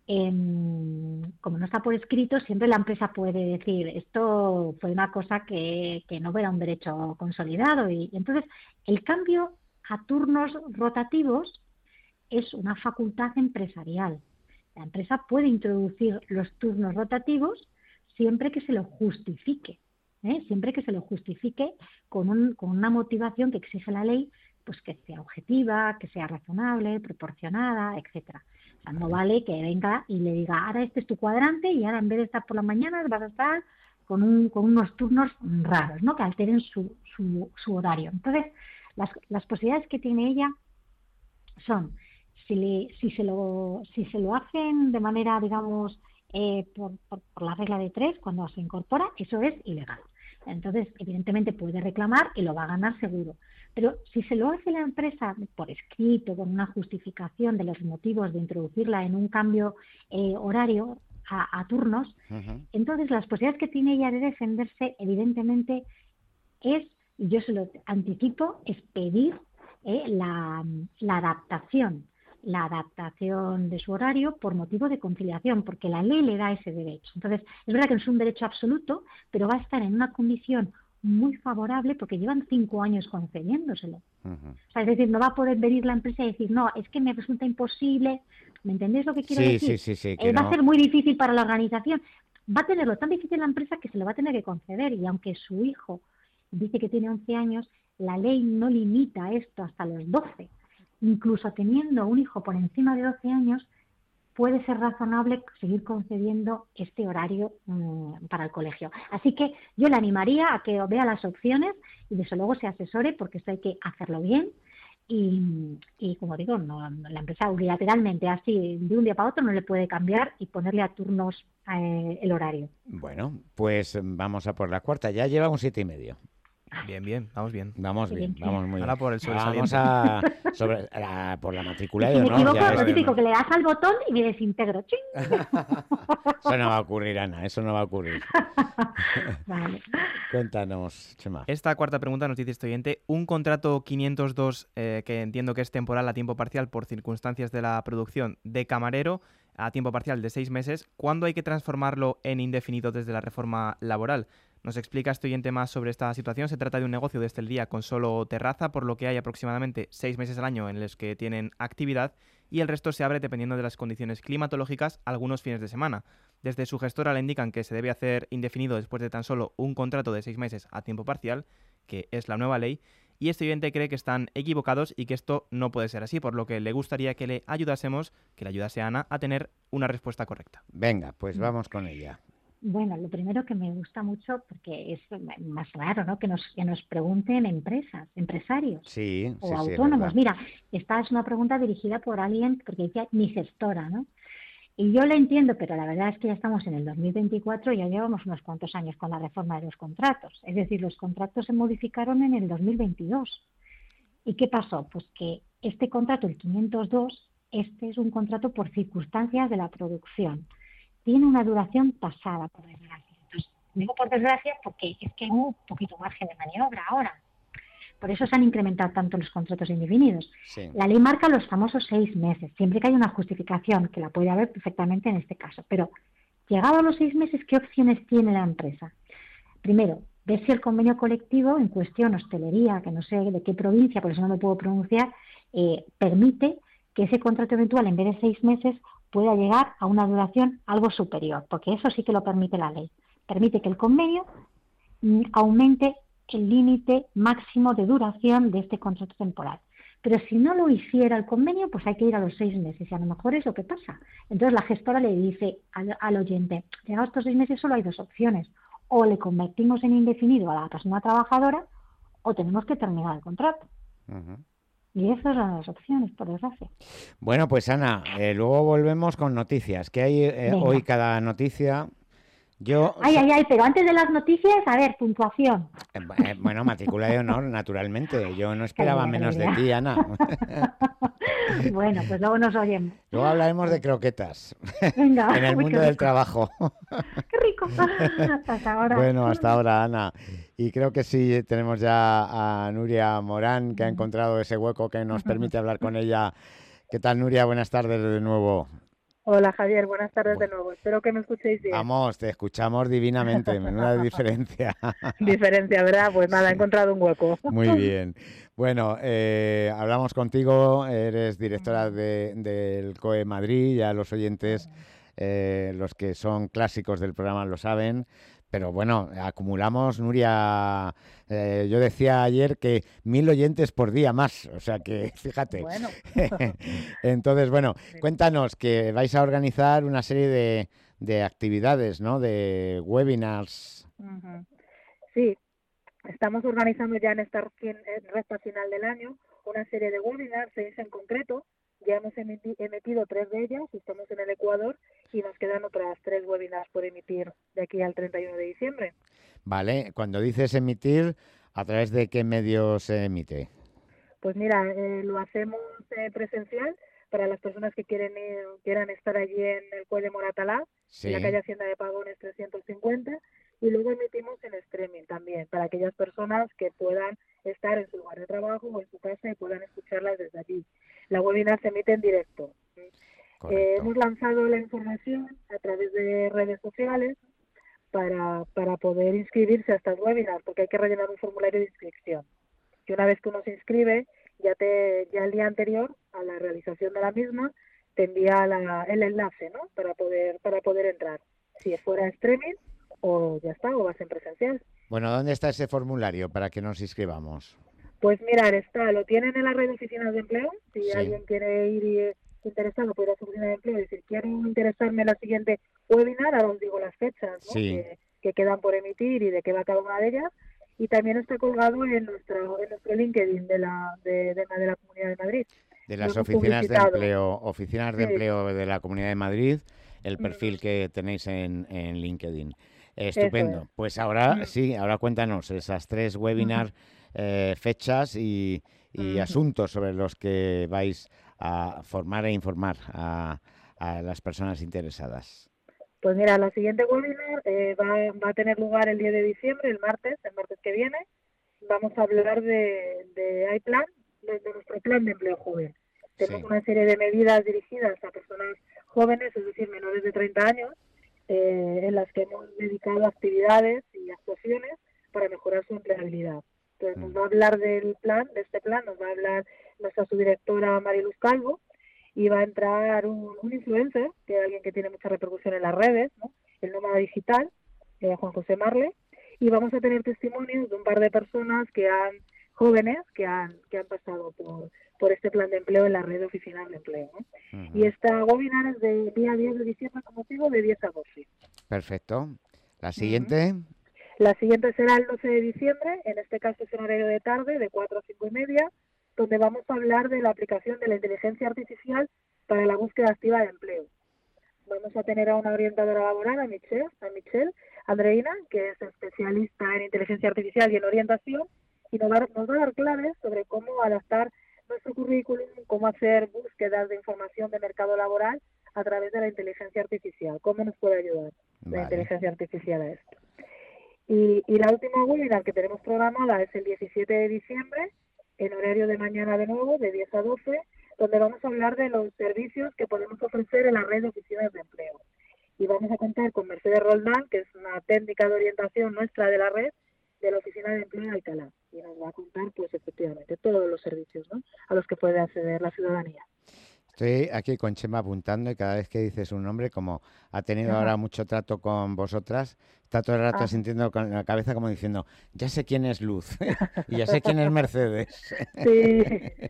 em, como no está por escrito, siempre la empresa puede decir, esto fue una cosa que, que no era un derecho consolidado. Y, y entonces, el cambio a turnos rotativos es una facultad empresarial. La empresa puede introducir los turnos rotativos siempre que se lo justifique, ¿eh? Siempre que se lo justifique con, un, con una motivación que exige la ley, pues que sea objetiva, que sea razonable, proporcionada, etcétera. O sea, no vale que venga y le diga, ahora este es tu cuadrante y ahora en vez de estar por la mañana vas a estar con, un, con unos turnos raros, ¿no? Que alteren su, su, su horario. Entonces, las, las posibilidades que tiene ella son, si, le, si, se, lo, si se lo hacen de manera, digamos, eh, por, por, por la regla de tres, cuando se incorpora, eso es ilegal. Entonces, evidentemente puede reclamar y lo va a ganar seguro. Pero si se lo hace la empresa por escrito, con una justificación de los motivos de introducirla en un cambio eh, horario a, a turnos, ujú, entonces las posibilidades que tiene ella de defenderse, evidentemente, es, y yo se lo anticipo, es pedir eh, la, la adaptación, la adaptación de su horario por motivo de conciliación, porque la ley le da ese derecho. Entonces, es verdad que no es un derecho absoluto, pero va a estar en una condición muy favorable porque llevan cinco años concediéndoselo. ujú. O sea, es decir, no va a poder venir la empresa y decir, no, es que me resulta imposible. ¿Me entendéis lo que quiero Sí, decir? sí, sí, sí, que Eh, va no. a ser muy difícil para la organización. Va a tenerlo tan difícil la empresa que se lo va a tener que conceder. Y aunque su hijo dice que tiene once años, la ley no limita esto hasta los doce. Incluso teniendo un hijo por encima de doce años, puede ser razonable seguir concediendo este horario mmm, para el colegio. Así que yo le animaría a que vea las opciones y desde luego se asesore, porque esto hay que hacerlo bien. Y, y como digo, no, la empresa unilateralmente, así de un día para otro, no le puede cambiar y ponerle a turnos eh, el horario. Bueno, pues vamos a por la cuarta. Ya lleva un siete y medio. Bien, bien, vamos bien. Vamos bien, bien. vamos muy bien. Ahora por el sobresaliente. Vamos a sobre, a, por la matrícula Y de si me honor. equivoco, ya lo ves. típico, que le das al botón y me desintegro. ¡Ching! Eso no va a ocurrir, Ana, eso no va a ocurrir. Vale. Cuéntanos, Chema. Esta cuarta pregunta nos dice este oyente: un contrato quinientos dos, eh, que entiendo que es temporal a tiempo parcial por circunstancias de la producción, de camarero a tiempo parcial de seis meses, ¿cuándo hay que transformarlo en indefinido desde la reforma laboral? Nos explica este oyente más sobre esta situación. Se trata de un negocio desde el día con solo terraza, por lo que hay aproximadamente seis meses al año en los que tienen actividad y el resto se abre dependiendo de las condiciones climatológicas algunos fines de semana. Desde su gestora le indican que se debe hacer indefinido después de tan solo un contrato de seis meses a tiempo parcial, que es la nueva ley, y este oyente cree que están equivocados y que esto no puede ser así, por lo que le gustaría que le ayudásemos, que le ayudase a Ana a tener una respuesta correcta. Venga, pues vamos con ella. Bueno, lo primero que me gusta mucho, porque es más raro, ¿no?, que nos, que nos pregunten empresas, empresarios sí, o sí, autónomos. Sí, Mira, esta es una pregunta dirigida por alguien, porque dice mi gestora, ¿no? Y yo lo entiendo, pero la verdad es que ya estamos en el dos mil veinticuatro y ya llevamos unos cuantos años con la reforma de los contratos. Es decir, los contratos se modificaron en el dos mil veintidós. ¿Y qué pasó? Pues que este contrato, el quinientos dos, este es un contrato por circunstancias de la producción. Tiene una duración tasada, por desgracia. Entonces, digo por desgracia porque es que hay un poquito margen de maniobra ahora. Por eso se han incrementado tanto los contratos indefinidos. sí. La ley marca los famosos seis meses, siempre que hay una justificación, que la puede haber perfectamente en este caso. Pero, llegado a los seis meses, ¿qué opciones tiene la empresa? Primero, ver si el convenio colectivo en cuestión, hostelería, que no sé de qué provincia, por eso no me puedo pronunciar, eh, permite que ese contrato eventual, en vez de seis meses, pueda llegar a una duración algo superior, porque eso sí que lo permite la ley. Permite que el convenio mm, aumente el límite máximo de duración de este contrato temporal. Pero si no lo hiciera el convenio, pues hay que ir a los seis meses, y a lo mejor es lo que pasa. Entonces la gestora le dice al, al oyente, llegados estos seis meses solo hay dos opciones: o le convertimos en indefinido a la persona trabajadora, o tenemos que terminar el contrato. Uh-huh. Y esas son las opciones, por desgracia. Bueno, pues Ana, eh, luego volvemos con noticias, que hay eh, hoy cada noticia. Yo Ay, ay, ay, pero antes de las noticias, a ver, puntuación. Eh, eh, bueno, matrícula de honor, naturalmente. Yo no esperaba Calidad, menos calidad. de ti, Ana. Bueno, pues luego nos oyemos. Luego hablaremos de croquetas. Venga. En el Uy, mundo qué del rico. trabajo. ¡Qué rico! Hasta ahora. Bueno, hasta ahora, Ana. Y creo que sí, tenemos ya a Nuria Morán, que ha encontrado ese hueco que nos permite hablar con ella. ¿Qué tal, Nuria? Buenas tardes de nuevo. Hola Javier, buenas tardes Bueno. de nuevo. Espero que me escuchéis bien. Vamos, te escuchamos divinamente. Menuda diferencia. Diferencia, ¿verdad? Pues nada, he encontrado un hueco. Muy bien. Bueno, eh, hablamos contigo, eres directora de, del C O E Madrid, ya los oyentes, eh, los que son clásicos del programa lo saben, pero bueno, acumulamos, Nuria, eh, yo decía ayer que mil oyentes por día más, o sea que fíjate. Bueno. Entonces, bueno, cuéntanos que vais a organizar una serie de, de actividades, ¿no? De webinars. Uh-huh. Sí, estamos organizando ya en esta recta final del año una serie de webinars, seis en concreto. Ya hemos emiti- emitido tres de ellas, estamos en el Ecuador y nos quedan otras tres webinars por emitir de aquí al treinta y uno de diciembre. Vale, cuando dices emitir, ¿a través de qué medios se emite? Pues mira, eh, lo hacemos eh, presencial para las personas que quieren ir, quieran estar allí en el C O E de Moratalá, Sí. en la calle Hacienda de Pagones trescientos cincuenta, y luego emitimos en streaming también, para aquellas personas que puedan estar en su lugar de trabajo o en su casa y puedan escucharlas desde allí. La webinar se emite en directo. Eh, hemos lanzado la información a través de redes sociales para, para poder inscribirse a estas webinars, porque hay que rellenar un formulario de inscripción. Y una vez que uno se inscribe, ya te ya el día anterior a la realización de la misma, te envía la, el enlace, ¿no? Para poder para poder entrar. Si es fuera streaming, o ya está, o vas en presencial. Bueno, ¿dónde está ese formulario para que nos inscribamos? Pues mirar, está, lo tienen en la red de oficinas de empleo, si Sí. alguien quiere ir y, interesado por ir a su oficina de empleo y decir, quiero interesarme en la siguiente webinar, ahora os digo las fechas, ¿no? Sí. que, que quedan por emitir y de qué va cada una de ellas. Y también está colgado en nuestro, en nuestro LinkedIn de la, de, de, de la Comunidad de Madrid. De las Lo hemos oficinas de publicitado. empleo, oficinas de Sí. empleo de la Comunidad de Madrid, el Mm. perfil que tenéis en, en LinkedIn. Eh, Eso estupendo. es. Pues ahora Mm. sí, ahora cuéntanos esas tres webinars, eh, fechas y, y Ujú. asuntos sobre los que vais a formar e informar a, a las personas interesadas. Pues mira, la siguiente webinar eh, va, va a tener lugar el diez de diciembre, el martes, el martes que viene. Vamos a hablar de, de iPlan, de, de nuestro plan de empleo joven. Tenemos Sí. una serie de medidas dirigidas a personas jóvenes, es decir, menores de treinta años, eh, en las que hemos dedicado actividades y actuaciones para mejorar su empleabilidad. Entonces nos va a hablar del plan, de este plan, nos va a hablar nuestra subdirectora Mariluz Calvo, y va a entrar un, un influencer, que es alguien que tiene mucha repercusión en las redes, ¿no? El nómada digital, eh, Juan José Marle, y vamos a tener testimonios de un par de personas que han, jóvenes, que han, que han pasado por, por este plan de empleo en la red de oficinas de empleo, ¿no? Ujú. Y esta webinar es del día diez de diciembre, como digo, de diez a doce. Perfecto. La siguiente, La siguiente será el doce de diciembre, en este caso es en horario de tarde, de cuatro a cinco y media, donde vamos a hablar de la aplicación de la inteligencia artificial para la búsqueda activa de empleo. Vamos a tener a una orientadora laboral, a Michelle, a Michelle Andreina, que es especialista en inteligencia artificial y en orientación, y nos va, a- nos va a dar claves sobre cómo adaptar nuestro currículum, cómo hacer búsquedas de información de mercado laboral a través de la inteligencia artificial, cómo nos puede ayudar la Vale. inteligencia artificial a esto. Y, y la última webinar que tenemos programada es el diecisiete de diciembre, en horario de mañana de nuevo, de diez a doce, donde vamos a hablar de los servicios que podemos ofrecer en la red de oficinas de empleo. Y vamos a contar con Mercedes Roldán, que es una técnica de orientación nuestra de la red, de la Oficina de Empleo de Alcalá. Y nos va a contar, pues efectivamente, todos los servicios, ¿no?, a los que puede acceder la ciudadanía. estoy aquí con Chema apuntando y cada vez que dices un nombre, como ha tenido Ajá. ahora mucho trato con vosotras, está todo el rato Ah. sintiendo con la cabeza como diciendo, ya sé quién es Luz y ya sé quién es Mercedes. Sí,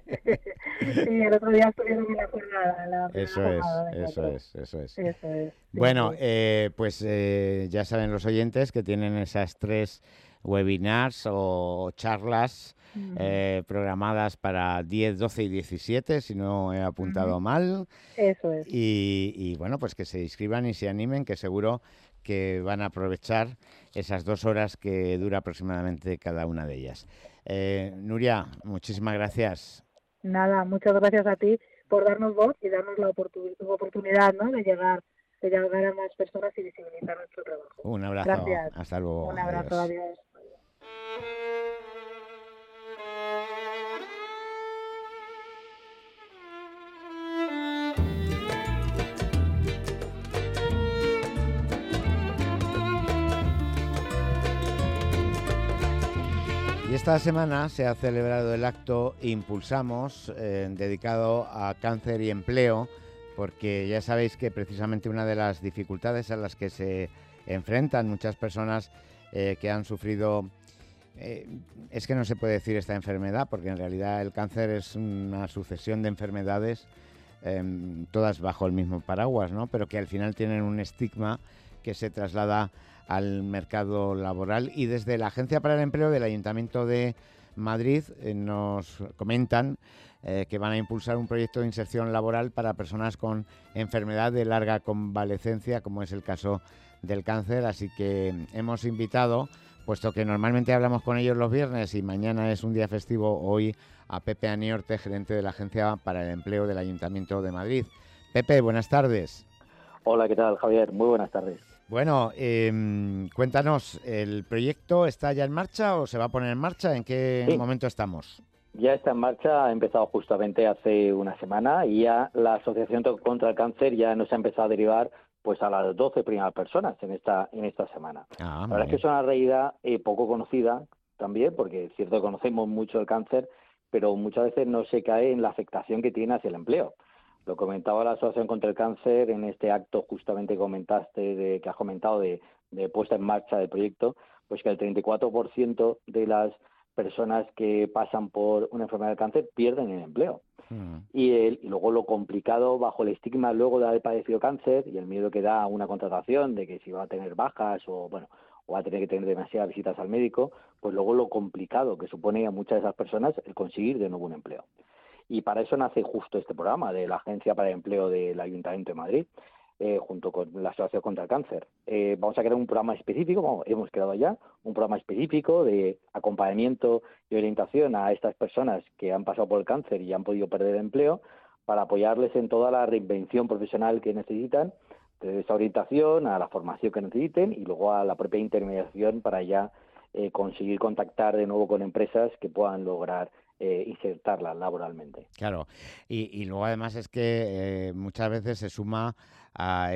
sí, el otro día estuvieron en la jornada. en la primera Eso es, jornada de eso encuentro. es, eso es. Eso es. sí, Bueno, sí. eh, pues eh, ya saben los oyentes que tienen esas tres webinars o charlas Ujú. eh, programadas para diez, doce y diecisiete, si no he apuntado Ujú. mal. Eso es. Y, y, bueno, pues que se inscriban y se animen, que seguro que van a aprovechar esas dos horas que dura aproximadamente cada una de ellas. Eh, Nuria, muchísimas gracias. Nada, muchas gracias a ti por darnos voz y darnos la oportu- oportunidad, ¿no?, de llegar, de llegar a más personas y visibilizar nuestro trabajo. Un abrazo. Gracias. Hasta luego. Un abrazo, Adiós. adiós. Y esta semana se ha celebrado el acto Impulsamos, eh, dedicado a cáncer y empleo, porque ya sabéis que precisamente una de las dificultades a las que se enfrentan muchas personas eh, que han sufrido, eh, es que no se puede decir esta enfermedad, porque en realidad el cáncer es una sucesión de enfermedades, eh, todas bajo el mismo paraguas, ¿no?, pero que al final tienen un estigma que se traslada al mercado laboral. Y desde la Agencia para el Empleo del Ayuntamiento de Madrid eh, nos comentan eh, que van a impulsar un proyecto de inserción laboral para personas con enfermedad de larga convalecencia, como es el caso del cáncer. Así que hemos invitado, puesto que normalmente hablamos con ellos los viernes y mañana es un día festivo, hoy a Pepe Aniorte, gerente de la Agencia para el Empleo del Ayuntamiento de Madrid. Pepe, buenas tardes. Hola, ¿qué tal, Javier? Muy buenas tardes. Bueno, eh, cuéntanos, ¿el proyecto está ya en marcha o se va a poner en marcha? ¿En qué Sí. momento estamos? Ya está en marcha, ha empezado justamente hace una semana y ya la Asociación contra el Cáncer ya nos ha empezado a derivar pues a las doce primeras personas en esta en esta semana. Ah, La muy verdad es que bien. es una realidad eh, poco conocida también, porque es cierto que conocemos mucho el cáncer, pero muchas veces no se cae en la afectación que tiene hacia el empleo. Lo comentaba la Asociación contra el Cáncer en este acto justamente que comentaste, de, que has comentado de, de puesta en marcha del proyecto, pues que el treinta y cuatro por ciento de las personas que pasan por una enfermedad de cáncer pierden el empleo. Mm. Y, el, y luego lo complicado, bajo el estigma luego de haber padecido cáncer y el miedo que da a una contratación de que si va a tener bajas o, bueno, o va a tener que tener demasiadas visitas al médico, pues luego lo complicado que supone a muchas de esas personas el conseguir de nuevo un empleo. Y para eso nace justo este programa de la Agencia para el Empleo del Ayuntamiento de Madrid, eh, junto con la Asociación contra el Cáncer. Eh, vamos a crear un programa específico, como hemos creado ya, un programa específico de acompañamiento y orientación a estas personas que han pasado por el cáncer y han podido perder el empleo, para apoyarles en toda la reinvención profesional que necesitan, desde esa orientación a la formación que necesiten y luego a la propia intermediación para ya eh, conseguir contactar de nuevo con empresas que puedan lograr Eh, insertarla laboralmente. Claro, y, y luego además es que eh, muchas veces se suma a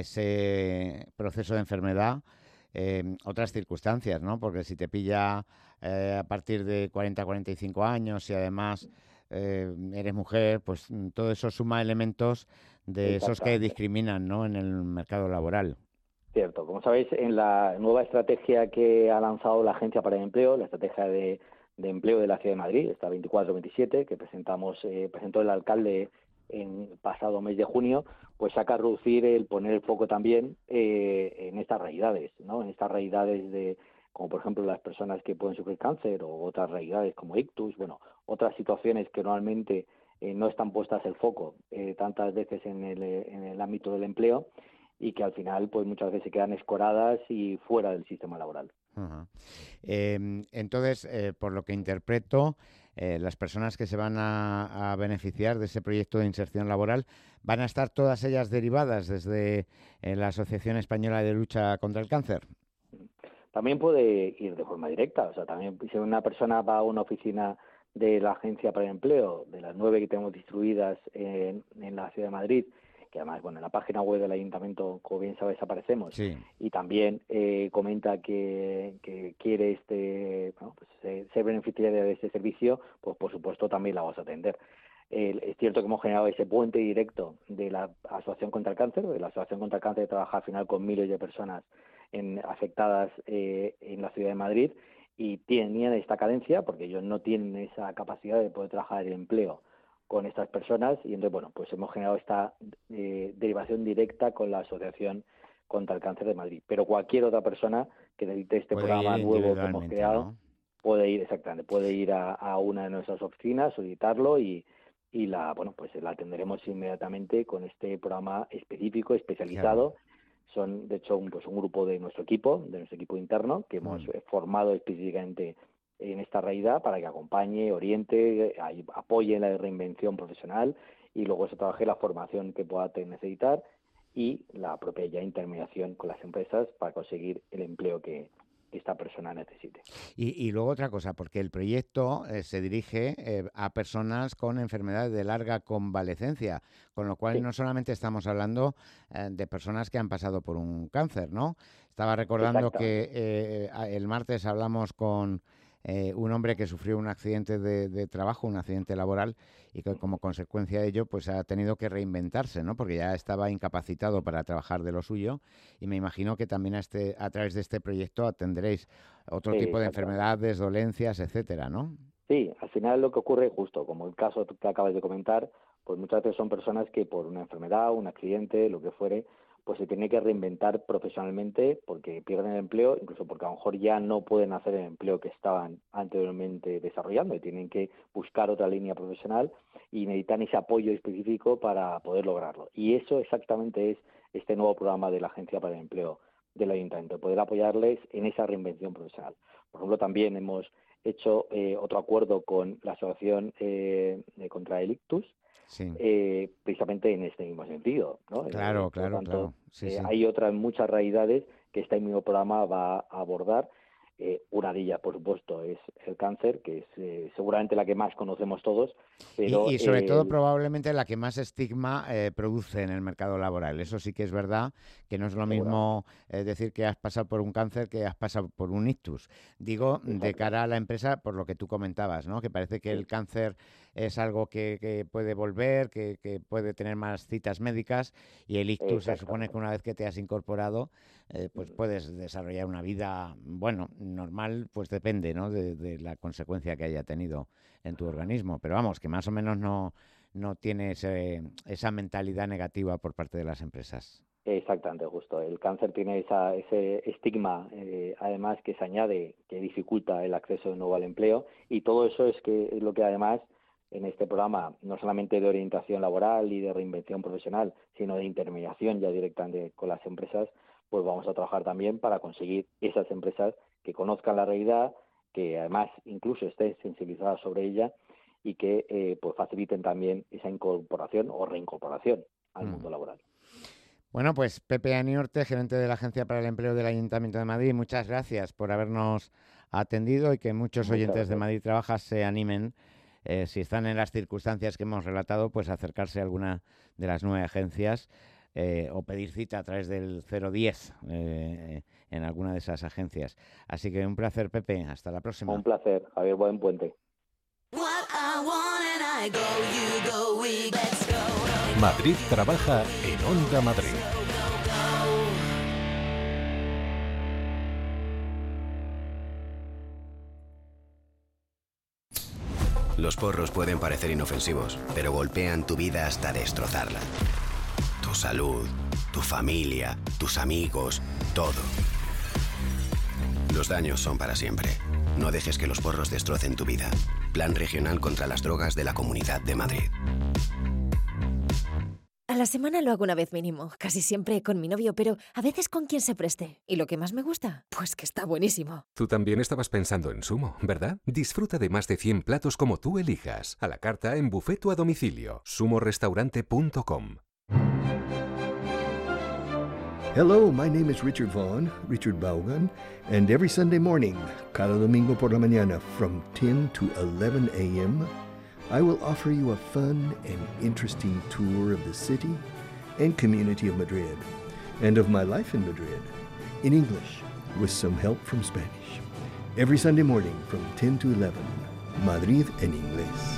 ese proceso de enfermedad eh, otras circunstancias, ¿no? Porque si te pilla eh, a partir de cuarenta a cuarenta y cinco años y además eh, eres mujer, pues todo eso suma elementos de esos que discriminan, ¿no?, en el mercado laboral. Cierto, como sabéis, en la nueva estrategia que ha lanzado la Agencia para el Empleo, la estrategia de de empleo de la Ciudad de Madrid, esta veinticuatro veintisiete, que presentamos eh, presentó el alcalde en pasado mes de junio, pues saca a reducir el poner el foco también eh, en estas realidades, ¿no? En estas realidades de, como por ejemplo las personas que pueden sufrir cáncer o otras realidades como ictus, bueno, otras situaciones que normalmente eh, no están puestas el foco eh, tantas veces en el, en el ámbito del empleo y que al final pues muchas veces se quedan escoradas y fuera del sistema laboral. Uh-huh. Eh, entonces, eh, por lo que interpreto, eh, las personas que se van a, a beneficiar de ese proyecto de inserción laboral van a estar todas ellas derivadas desde eh, la Asociación Española de Lucha contra el Cáncer. También puede ir de forma directa, o sea, también si una persona va a una oficina de la Agencia para el Empleo, de las nueve que tenemos distribuidas en, en la Ciudad de Madrid, que además, bueno, en la página web del Ayuntamiento, como bien sabes, aparecemos, sí. Y también eh, comenta que, que quiere este, bueno, pues, ser, ser beneficiaria de este servicio, pues por supuesto también la vamos a atender. Eh, es cierto que hemos generado ese puente directo de la Asociación contra el Cáncer, de la Asociación contra el Cáncer trabaja al final con miles de personas en, afectadas eh, en la Ciudad de Madrid y tenían esta carencia porque ellos no tienen esa capacidad de poder trabajar el empleo con estas personas y entonces, bueno, pues hemos generado esta eh, derivación directa con la Asociación contra el Cáncer de Madrid. Pero cualquier otra persona que necesite este programa nuevo que hemos creado, ¿no?, puede ir, exactamente, puede ir a, a una de nuestras oficinas, solicitarlo y, y la, bueno, pues la atenderemos inmediatamente con este programa específico, especializado. Claro. Son, de hecho, un, pues un grupo de nuestro equipo, de nuestro equipo interno, que hemos mm. formado específicamente en esta realidad para que acompañe, oriente, apoye en la reinvención profesional y luego se trabaje la formación que pueda necesitar y la propia ya intermediación con las empresas para conseguir el empleo que esta persona necesite. Y, y luego otra cosa, porque el proyecto eh, se dirige eh, a personas con enfermedades de larga convalecencia, con lo cual sí. no solamente estamos hablando eh, de personas que han pasado por un cáncer, ¿no? Estaba recordando que eh, el martes hablamos con Eh, un hombre que sufrió un accidente de, de trabajo, un accidente laboral, y que como consecuencia de ello pues ha tenido que reinventarse, ¿no? Porque ya estaba incapacitado para trabajar de lo suyo, y me imagino que también a, este, a través de este proyecto atenderéis otro sí, tipo de enfermedades, dolencias, etcétera, ¿no? Sí, al final lo que ocurre, justo como el caso que acabas de comentar, pues muchas veces son personas que por una enfermedad, un accidente, lo que fuere, pues se tiene que reinventar profesionalmente porque pierden el empleo, incluso porque a lo mejor ya no pueden hacer el empleo que estaban anteriormente desarrollando y tienen que buscar otra línea profesional y necesitan ese apoyo específico para poder lograrlo. Y eso exactamente es este nuevo programa de la Agencia para el Empleo del Ayuntamiento, poder apoyarles en esa reinvención profesional. Por ejemplo, también hemos hecho eh, otro acuerdo con la Asociación eh, contra el Ictus, Sí. Eh, precisamente en este mismo sentido, ¿no? Claro, eh, claro, tanto, claro. Sí, eh, sí. Hay otras muchas realidades que este mismo programa va a abordar. Eh, una de ellas, por supuesto, es el cáncer, que es eh, seguramente la que más conocemos todos. Pero, y, y sobre eh, todo, el... probablemente la que más estigma eh, produce en el mercado laboral. Eso sí que es verdad, que no es lo mismo eh, decir que has pasado por un cáncer que has pasado por un ictus. Digo, Exacto. de cara a la empresa, por lo que tú comentabas, ¿no? Que parece que sí. el cáncer es algo que, que puede volver, que, que puede tener más citas médicas, y el ictus se supone que una vez que te has incorporado, eh, pues puedes desarrollar una vida, bueno, normal, pues depende, ¿no? De, de la consecuencia que haya tenido en tu organismo. Pero vamos, que más o menos no, no tiene ese, esa mentalidad negativa por parte de las empresas. Exactamente, justo. El cáncer tiene esa, ese estigma, eh, además, que se añade, que dificulta el acceso de nuevo al empleo, y todo eso es que es lo que además en este programa, no solamente de orientación laboral y de reinvención profesional, sino de intermediación ya directamente con las empresas, pues vamos a trabajar también para conseguir esas empresas que conozcan la realidad, que además incluso estén sensibilizadas sobre ella y que eh, pues faciliten también esa incorporación o reincorporación al mm. mundo laboral. Bueno, pues Pepe Aniorte, gerente de la Agencia para el Empleo del Ayuntamiento de Madrid, muchas gracias por habernos atendido y que muchos muchas oyentes gracias. de Madrid Trabaja se animen, eh, si están en las circunstancias que hemos relatado, pues acercarse a alguna de las nueve agencias eh, o pedir cita a través del cero diez eh, en alguna de esas agencias. Así que un placer, Pepe. Hasta la próxima. Un placer. Javier, buen puente. Madrid Trabaja en Onda Madrid. Los porros pueden parecer inofensivos, pero golpean tu vida hasta destrozarla. Tu salud, tu familia, tus amigos, todo. Los daños son para siempre. No dejes que los porros destrocen tu vida. Plan Regional contra las Drogas de la Comunidad de Madrid. A la semana lo hago una vez mínimo, casi siempre con mi novio, pero a veces con quien se preste. ¿Y lo que más me gusta? Pues que está buenísimo. Tú también estabas pensando en Sumo, ¿verdad? Disfruta de más de cien platos como tú elijas. A la carta en buffet o a domicilio. sumo restaurante punto com. Hello, my name is Richard Vaughn, Richard Vaughan, and every Sunday morning, cada domingo por la mañana, from ten to eleven a.m., I will offer you a fun and interesting tour of the city and community of Madrid, and of my life in Madrid, in English, with some help from Spanish. Every Sunday morning from ten to eleven, Madrid en inglés.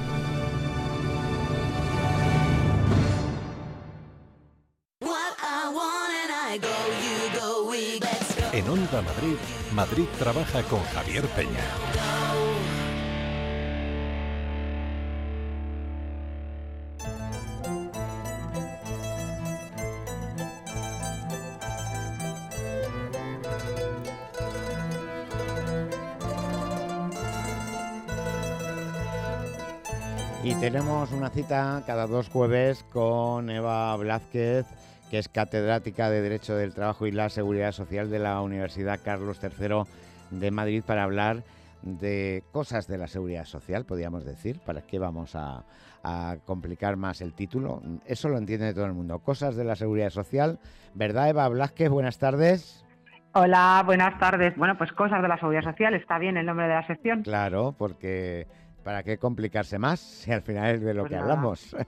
En Onda Madrid, Madrid Trabaja con Javier Peña. Y tenemos una cita cada dos jueves con Eva Blázquez, que es catedrática de Derecho del Trabajo y la Seguridad Social de la Universidad Carlos tercero de Madrid, para hablar de cosas de la seguridad social, podríamos decir. ¿Para qué vamos a, a complicar más el título? Eso lo entiende todo el mundo. Cosas de la seguridad social, ¿verdad, Eva Blázquez? Buenas tardes. Hola, buenas tardes. Bueno, pues cosas de la seguridad social, está bien el nombre de la sección. Claro, porque ¿para qué complicarse más si al final es de lo pues que nada. hablamos?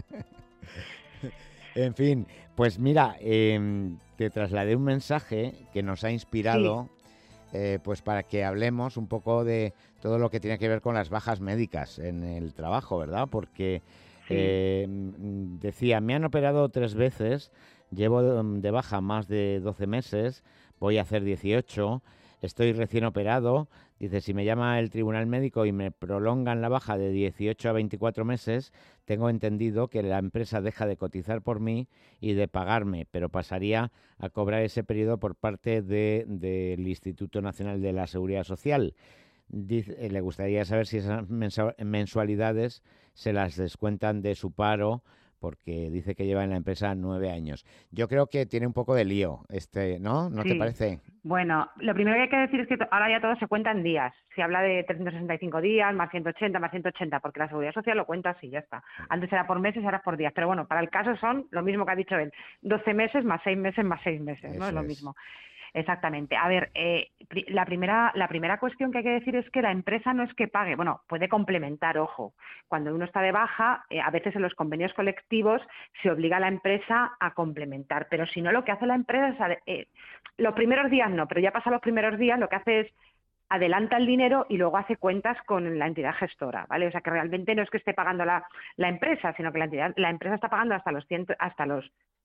En fin, pues mira, eh, te trasladé un mensaje que nos ha inspirado, sí. eh, pues para que hablemos un poco de todo lo que tiene que ver con las bajas médicas en el trabajo, ¿verdad? Porque sí. eh, decía, me han operado tres veces, llevo de baja más de doce meses, voy a hacer dieciocho, estoy recién operado. Dice, si me llama el tribunal médico y me prolongan la baja de dieciocho a veinticuatro meses, tengo entendido que la empresa deja de cotizar por mí y de pagarme, pero pasaría a cobrar ese periodo por parte de, del Instituto Nacional de la Seguridad Social. Dice, le gustaría saber si esas mensualidades se las descuentan de su paro, porque dice que lleva en la empresa nueve años. Yo creo que tiene un poco de lío, este, ¿no? ¿No sí. te parece? Bueno, lo primero que hay que decir es que ahora ya todo se cuenta en días. Se habla de trescientos sesenta y cinco días, más ciento ochenta, más ciento ochenta, porque la Seguridad Social lo cuenta así, ya está. Antes era por meses, ahora es por días. Pero bueno, para el caso son lo mismo que ha dicho él, doce meses más seis meses más seis meses, Eso ¿no? Es lo es. mismo. Exactamente. A ver, eh, la primera la primera cuestión que hay que decir es que la empresa no es que pague, bueno, puede complementar, ojo. Cuando uno está de baja, eh, a veces en los convenios colectivos se obliga a la empresa a complementar, pero si no, lo que hace la empresa es, eh, los primeros días no, pero ya pasan los primeros días, lo que hace es adelanta el dinero y luego hace cuentas con la entidad gestora, ¿vale? O sea, que realmente no es que esté pagando la, la empresa, sino que la entidad, la empresa está pagando hasta los ciento, hasta los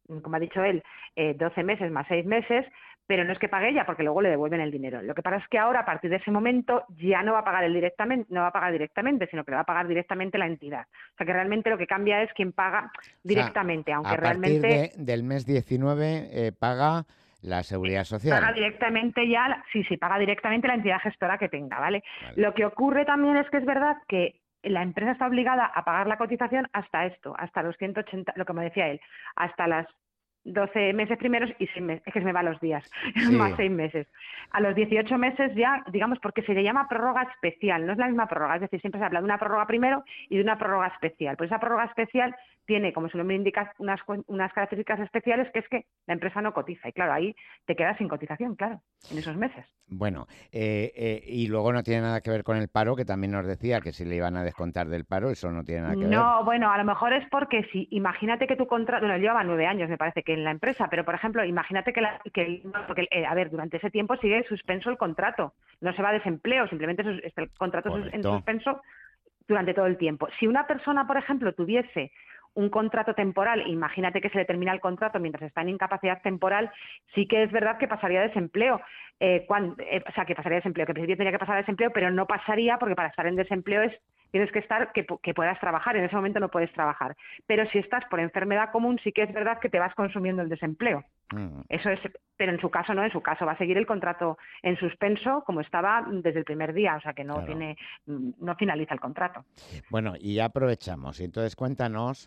como ha dicho él, eh, doce meses más seis meses, pero no es que pague ella porque luego le devuelven el dinero. Lo que pasa es que ahora, a partir de ese momento, ya no va a pagar él directamente, no va a pagar directamente, sino que le va a pagar directamente la entidad. O sea que realmente lo que cambia es quien paga directamente, o sea, aunque a realmente... partir de, del mes diecinueve eh, paga la Seguridad Social. Paga directamente ya, sí, sí, paga directamente la entidad gestora que tenga, ¿vale? Vale. Lo que ocurre también es que es verdad que la empresa está obligada a pagar la cotización hasta esto, hasta los ciento ochenta, lo que me decía él, hasta las doce meses primeros y seis meses, es que se me van los días, sí. más seis meses. A los dieciocho meses ya, digamos, porque se le llama prórroga especial, no es la misma prórroga, es decir, siempre se habla de una prórroga primero y de una prórroga especial. Pues esa prórroga especial tiene, como su nombre indica, unas, unas características especiales, que es que la empresa no cotiza. Y claro, ahí te quedas sin cotización, claro, en esos meses. Bueno, eh, eh, y luego no tiene nada que ver con el paro, que también nos decía que si le iban a descontar del paro, eso no tiene nada que ver. No, bueno, a lo mejor es porque si, imagínate que tu contrato, bueno, llevaba nueve años, me parece que en la empresa, pero por ejemplo, imagínate que, la, que porque, eh, a ver, durante ese tiempo sigue suspenso el contrato, no se va a desempleo, simplemente es el contrato Correcto. En suspenso durante todo el tiempo. Si una persona, por ejemplo, tuviese un contrato temporal, imagínate que se le termina el contrato mientras está en incapacidad temporal, sí que es verdad que pasaría desempleo, eh, cuando, eh, o sea, que pasaría desempleo, que en principio tenía que pasar desempleo, pero no pasaría porque para estar en desempleo es tienes que estar, que, que puedas trabajar, en ese momento no puedes trabajar. Pero si estás por enfermedad común, sí que es verdad que te vas consumiendo el desempleo. Mm. Eso es, pero en su caso no, en su caso va a seguir el contrato en suspenso como estaba desde el primer día, o sea que no claro. tiene, no finaliza el contrato. Bueno, y ya aprovechamos, y entonces cuéntanos,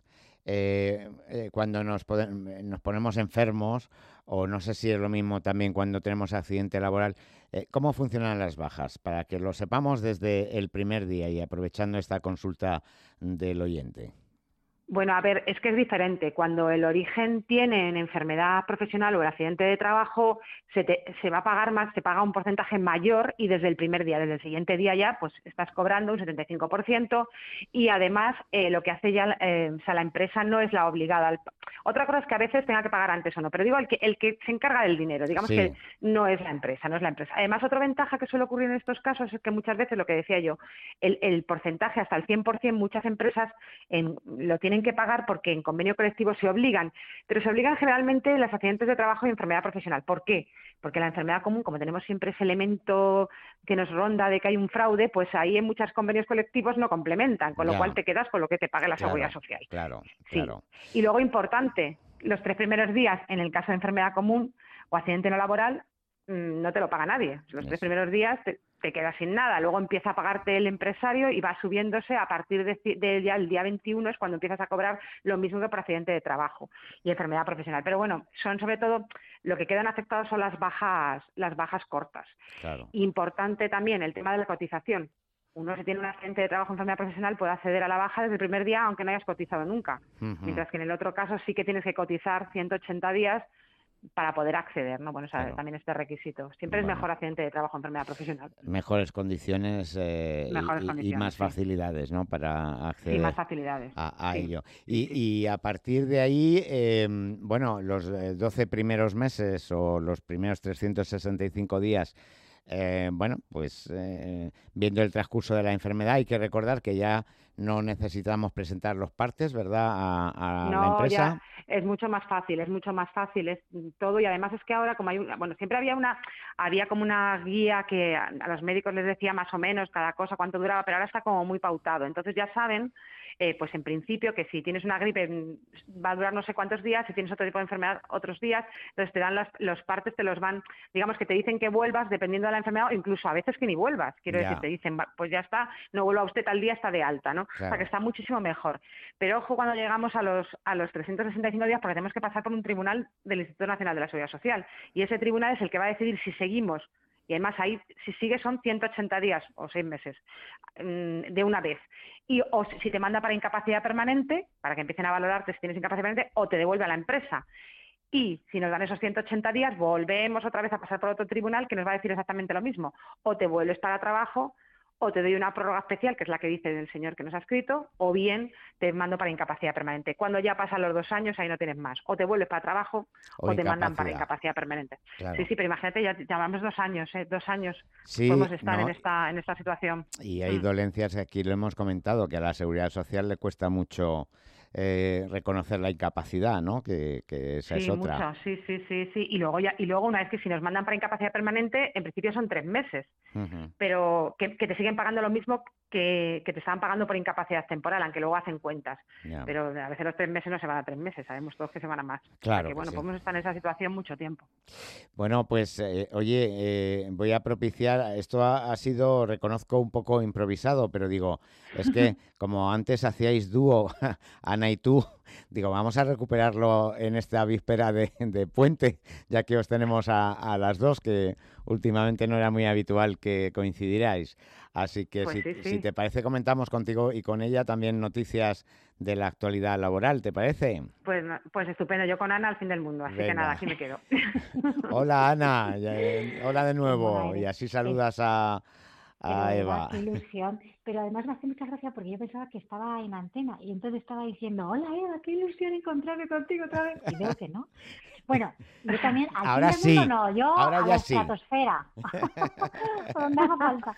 eh, eh, cuando nos, nos ponemos enfermos, o no sé si es lo mismo también cuando tenemos accidente laboral, eh, ¿cómo funcionan las bajas? Para que lo sepamos desde el primer día y aprovechando esta consulta del oyente. Bueno, a ver, es que es diferente. Cuando el origen tiene en enfermedad profesional o el accidente de trabajo, se, te, se va a pagar más, se paga un porcentaje mayor y desde el primer día, desde el siguiente día ya, pues estás cobrando un setenta y cinco por ciento y además eh, lo que hace ya, eh, o sea, la empresa no es la obligada. Al, otra cosa es que a veces tenga que pagar antes o no, pero digo, el que, el que se encarga del dinero, digamos sí. que no es la empresa, no es la empresa. Además, otra ventaja que suele ocurrir en estos casos es que muchas veces, lo que decía yo, el, el porcentaje hasta el cien por ciento, muchas empresas en, lo tienen que pagar porque en convenio colectivo se obligan, pero se obligan generalmente en los accidentes de trabajo y enfermedad profesional. ¿Por qué? Porque la enfermedad común, como tenemos siempre ese elemento que nos ronda de que hay un fraude, pues ahí en muchos convenios colectivos no complementan, con lo ya. cual te quedas con lo que te pague la claro, Seguridad Social. Claro, sí. claro. Y luego, importante, los tres primeros días, en el caso de enfermedad común o accidente no laboral, no te lo paga nadie. Los Eso. tres primeros días te, te quedas sin nada. Luego empieza a pagarte el empresario y va subiéndose a partir de, de ya el día veintiuno es cuando empiezas a cobrar lo mismo que por accidente de trabajo y enfermedad profesional. Pero bueno, son sobre todo lo que quedan afectados son las bajas, las bajas cortas. Claro. Importante también el tema de la cotización. Uno, si tiene un accidente de trabajo o enfermedad profesional, puede acceder a la baja desde el primer día, aunque no hayas cotizado nunca. Uh-huh. Mientras que en el otro caso sí que tienes que cotizar ciento ochenta días para poder acceder, ¿no? Bueno, o sea, claro. también este requisito. Siempre bueno. es mejor accidente de trabajo, enfermedad profesional. Mejores condiciones, eh, Mejores y, condiciones y más sí. facilidades, ¿no? Para acceder sí, más facilidades. a, a sí. ello. Y, y a partir de ahí, eh, bueno, los doce primeros meses o los primeros trescientos sesenta y cinco días, eh, bueno, pues eh, viendo el transcurso de la enfermedad, hay que recordar que ya no necesitamos presentar los partes, ¿verdad?, a, a no, la empresa. Ya es mucho más fácil, es mucho más fácil, es todo, y además es que ahora como hay una, bueno, siempre había una, había como una guía que a, a los médicos les decía más o menos cada cosa, cuánto duraba, pero ahora está como muy pautado, entonces ya saben, eh, pues en principio que si tienes una gripe va a durar no sé cuántos días, si tienes otro tipo de enfermedad otros días, entonces te dan los, los partes, te los van, digamos que te dicen que vuelvas dependiendo de la enfermedad, o incluso a veces que ni vuelvas, quiero ya. decir, te dicen, pues ya está, no vuelva usted tal día, está de alta, ¿no? Claro. O sea que está muchísimo mejor. Pero ojo cuando llegamos a los a los trescientos sesenta y cinco días, porque tenemos que pasar por un tribunal del Instituto Nacional de la Seguridad Social. Y ese tribunal es el que va a decidir si seguimos, y además ahí si sigue son ciento ochenta días o seis meses de una vez. Y o si te manda para incapacidad permanente, para que empiecen a valorarte si tienes incapacidad permanente, o te devuelve a la empresa. Y si nos dan esos ciento ochenta días, volvemos otra vez a pasar por otro tribunal que nos va a decir exactamente lo mismo. O te vuelves para trabajo, o te doy una prórroga especial, que es la que dice el señor que nos ha escrito, o bien te mando para incapacidad permanente. Cuando ya pasan los dos años, ahí no tienes más. O te vuelves para trabajo, o, o te mandan para incapacidad permanente. Claro. Sí, sí, pero imagínate, ya llevamos dos años, ¿eh? Dos años sí, podemos estar no. en esta en esta situación. Y hay mm. dolencias, aquí lo hemos comentado, que a la Seguridad Social le cuesta mucho eh, reconocer la incapacidad, ¿no? Que, que esa sí, es otra. Mucho, sí, sí, sí, sí. Y luego ya, y luego una vez que si nos mandan para incapacidad permanente, en principio son tres meses, Uh-huh. pero que, que te siguen pagando lo mismo que, que te estaban pagando por incapacidad temporal, aunque luego hacen cuentas. Ya. Pero a veces los tres meses no se van a tres meses, sabemos todos que se van a más. Claro O sea que, que bueno, sí. podemos estar en esa situación mucho tiempo. Bueno, pues eh, oye, eh, voy a propiciar, esto ha, ha sido, reconozco, un poco improvisado, pero digo, es que como antes hacíais dúo, Ana y tú, digo, vamos a recuperarlo en esta víspera de, de puente, ya que os tenemos a, a las dos, que últimamente no era muy habitual que coincidiráis. Así que Pues si, sí, sí. si te parece, comentamos contigo y con ella también noticias de la actualidad laboral, ¿te parece? Pues, pues estupendo, yo con Ana al fin del mundo, así Venga. que nada, aquí me quedo. Hola Ana, eh, hola de nuevo, Hola, y así saludas a, a Pero, Eva. qué ilusión. Pero además me hace mucha gracia porque yo pensaba que estaba en antena y entonces estaba diciendo, hola Eva, qué ilusión encontrarme contigo otra vez. Y veo que no. Bueno, yo también, al Ahora fin del sí, mundo no, yo ahora a ya la sí. estratosfera. Donde haga falta.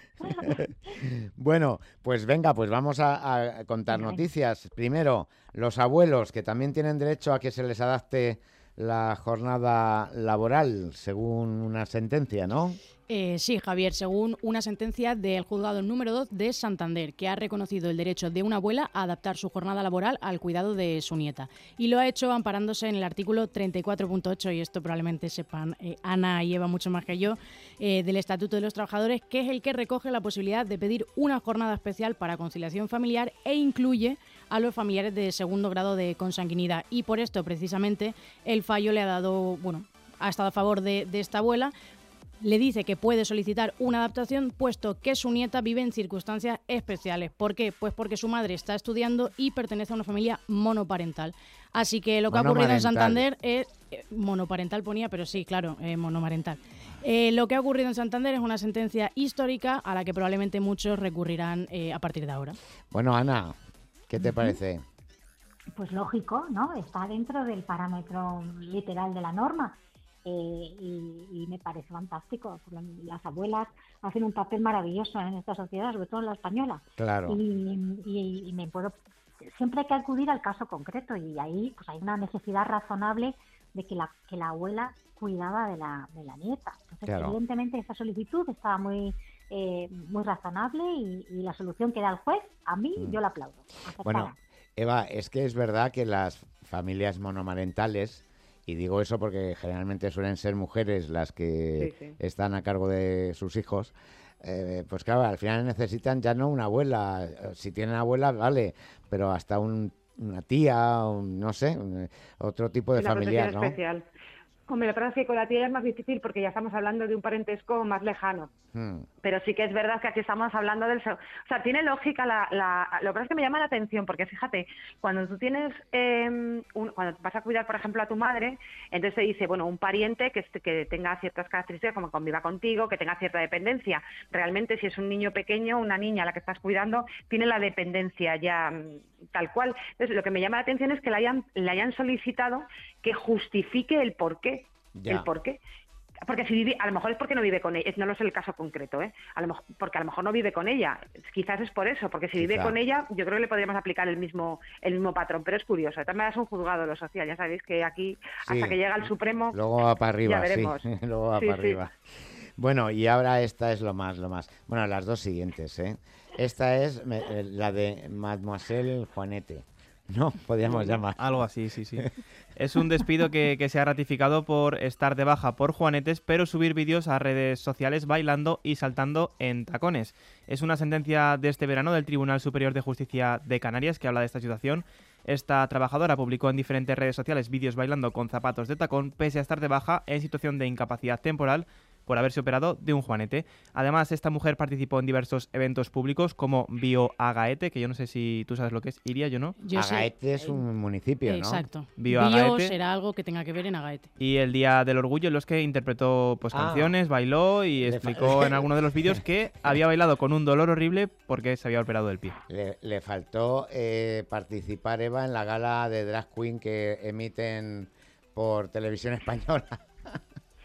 Bueno, pues venga, pues vamos a, a contar Venga, venga. noticias. Primero, los abuelos, que también tienen derecho a que se les adapte la jornada laboral, según una sentencia, ¿no? Eh, sí, Javier, según una sentencia del juzgado número dos de Santander, que ha reconocido el derecho de una abuela a adaptar su jornada laboral al cuidado de su nieta. Y lo ha hecho amparándose en el artículo treinta y cuatro punto ocho, y esto probablemente sepan eh, Ana y Eva mucho más que yo, eh, del Estatuto de los Trabajadores, que es el que recoge la posibilidad de pedir una jornada especial para conciliación familiar e incluye a los familiares de segundo grado de consanguinidad. Y por esto, precisamente, el fallo le ha dado, bueno, ha estado a favor de, de esta abuela. Le dice que puede solicitar una adaptación puesto que su nieta vive en circunstancias especiales. ¿Por qué? Pues porque su madre está estudiando y pertenece a una familia monoparental. Así que lo que ha ocurrido en Santander es... Eh, monoparental ponía, pero sí, claro, eh, monomarental. Eh, lo que ha ocurrido en Santander es una sentencia histórica a la que probablemente muchos recurrirán eh, a partir de ahora. Bueno, Ana, ¿qué te parece? Pues lógico, ¿no? Está dentro del parámetro literal de la norma. Eh, y, y me parece fantástico. Las abuelas hacen un papel maravilloso en esta sociedad, sobre todo en la española. Claro. Y, y, y me puedo, siempre hay que acudir al caso concreto y ahí pues hay una necesidad razonable de que la que la abuela cuidaba de la de la nieta. Entonces, claro. Evidentemente esa solicitud estaba muy eh, muy razonable y, y la solución que da el juez, a mí mm. yo la aplaudo. Aceptada. Bueno, Eva, es que es verdad que las familias monomarentales, y digo eso porque generalmente suelen ser mujeres las que sí, sí. están a cargo de sus hijos, eh, pues claro, al final necesitan ya no una abuela. Si tienen abuela, vale, pero hasta un, una tía, un, no sé, un, otro tipo de la familiar, ¿no? Especial. Hombre, lo que pasa es que con la tía ya es más difícil porque ya estamos hablando de un parentesco más lejano. Hmm. Pero sí que es verdad que aquí estamos hablando del... O sea, tiene lógica la... la lo que pasa es que me llama la atención porque, fíjate, cuando tú tienes... Eh, un, cuando vas a cuidar, por ejemplo, a tu madre, entonces te dice, bueno, un pariente que, que tenga ciertas características, como conviva contigo, que tenga cierta dependencia. Realmente, si es un niño pequeño, una niña a la que estás cuidando, tiene la dependencia ya tal cual. Entonces, lo que me llama la atención es que le hayan, le hayan solicitado que justifique el porqué. Ya. El porqué. Porque si vive, a lo mejor es porque no vive con ella, no lo sé el caso concreto, ¿eh? A lo mejor, porque a lo mejor no vive con ella, quizás es por eso, porque si Quizá. vive con ella, yo creo que le podríamos aplicar el mismo el mismo patrón, pero es curioso, también es un juzgado lo social, ya sabéis que aquí, sí. hasta que llega el Supremo, luego va para arriba, ya veremos. Sí. luego va sí, para sí. arriba. Bueno, y ahora esta es lo más, lo más, bueno, las dos siguientes, ¿eh? Esta es la de Mademoiselle Juanete. No, podríamos llamar. Algo así, sí, sí. Es un despido que, que se ha ratificado por estar de baja por juanetes, pero subir vídeos a redes sociales bailando y saltando en tacones. Es una sentencia de este verano del Tribunal Superior de Justicia de Canarias que habla de esta situación. Esta trabajadora publicó en diferentes redes sociales vídeos bailando con zapatos de tacón, pese a estar de baja en situación de incapacidad temporal por haberse operado de un juanete. Además, esta mujer participó en diversos eventos públicos como Bio Agaete, que yo no sé si tú sabes lo que es, Iria, yo no. Yo Agaete sé. es un municipio, ¿no? Exacto. Bio, Bio Agaete. será algo que tenga que ver en Agaete. Y el Día del Orgullo, en los que interpretó pues, ah. canciones, bailó y le explicó en alguno de los vídeos que había bailado con un dolor horrible porque se había operado del pie. Le, le faltó eh, participar, Eva, en la gala de Drag Queen que emiten por Televisión Española.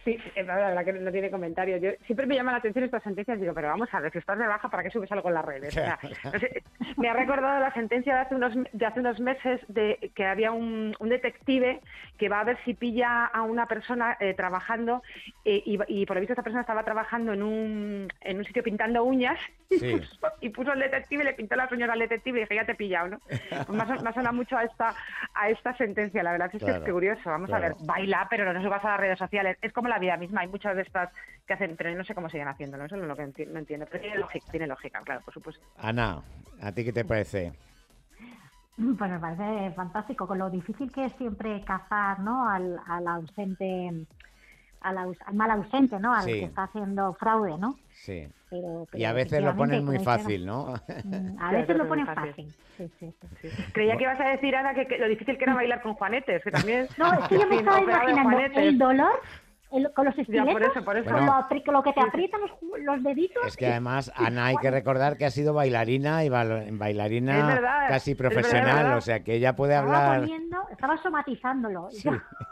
Sí, la verdad que no tiene comentario. Yo siempre me llama la atención estas sentencias, digo, pero vamos a ver, si estás de baja, ¿para qué subes algo en las redes? O sea, no sé, me ha recordado la sentencia de hace unos de hace unos meses de que había un, un detective que va a ver si pilla a una persona eh, trabajando eh, y, y por lo visto esta persona estaba trabajando en un en un sitio pintando uñas y, Sí. puso, y puso el detective, le pintó las uñas al detective y dije, ya te he pillado, ¿no? Pues me, ha, me ha sonado mucho a esta a esta sentencia, la verdad es que Claro, es curioso. Vamos claro. a ver, baila, pero no subas a las redes sociales. Es como la vida misma, hay muchas de estas que hacen, pero no sé cómo siguen haciéndolo, eso es lo que enti- no entiendo, pero tiene lógica, tiene lógica, claro, por supuesto. Ana, ¿a ti qué te parece? Pues me parece fantástico, con lo difícil que es siempre cazar, ¿no? Al, al ausente, al, aus- al mal ausente, ¿no? Al Sí. que está haciendo fraude, ¿no? Sí. Pero, pero Y a veces lo efectivamente, ponen muy como dijeron, fácil, ¿no? mm, A Sí, veces eso lo es ponen muy fácil. fácil. Sí, sí, sí. Creía que ibas a decir, Ana, que, que lo difícil que era bailar con juanetes, que también... No, es que yo me Sí, estaba operado de imaginando juanetes. el dolor el- con los Ya, estiletos, por eso, por eso. con, lo, apri- con lo que te aprietan los, ju- los deditos. Es que además, Ana, hay que recordar que ha sido bailarina y bal- bailarina Es verdad, casi es verdad, profesional, es verdad. o sea que ella puede Estaba hablar... poniendo, estaba somatizándolo. Sí.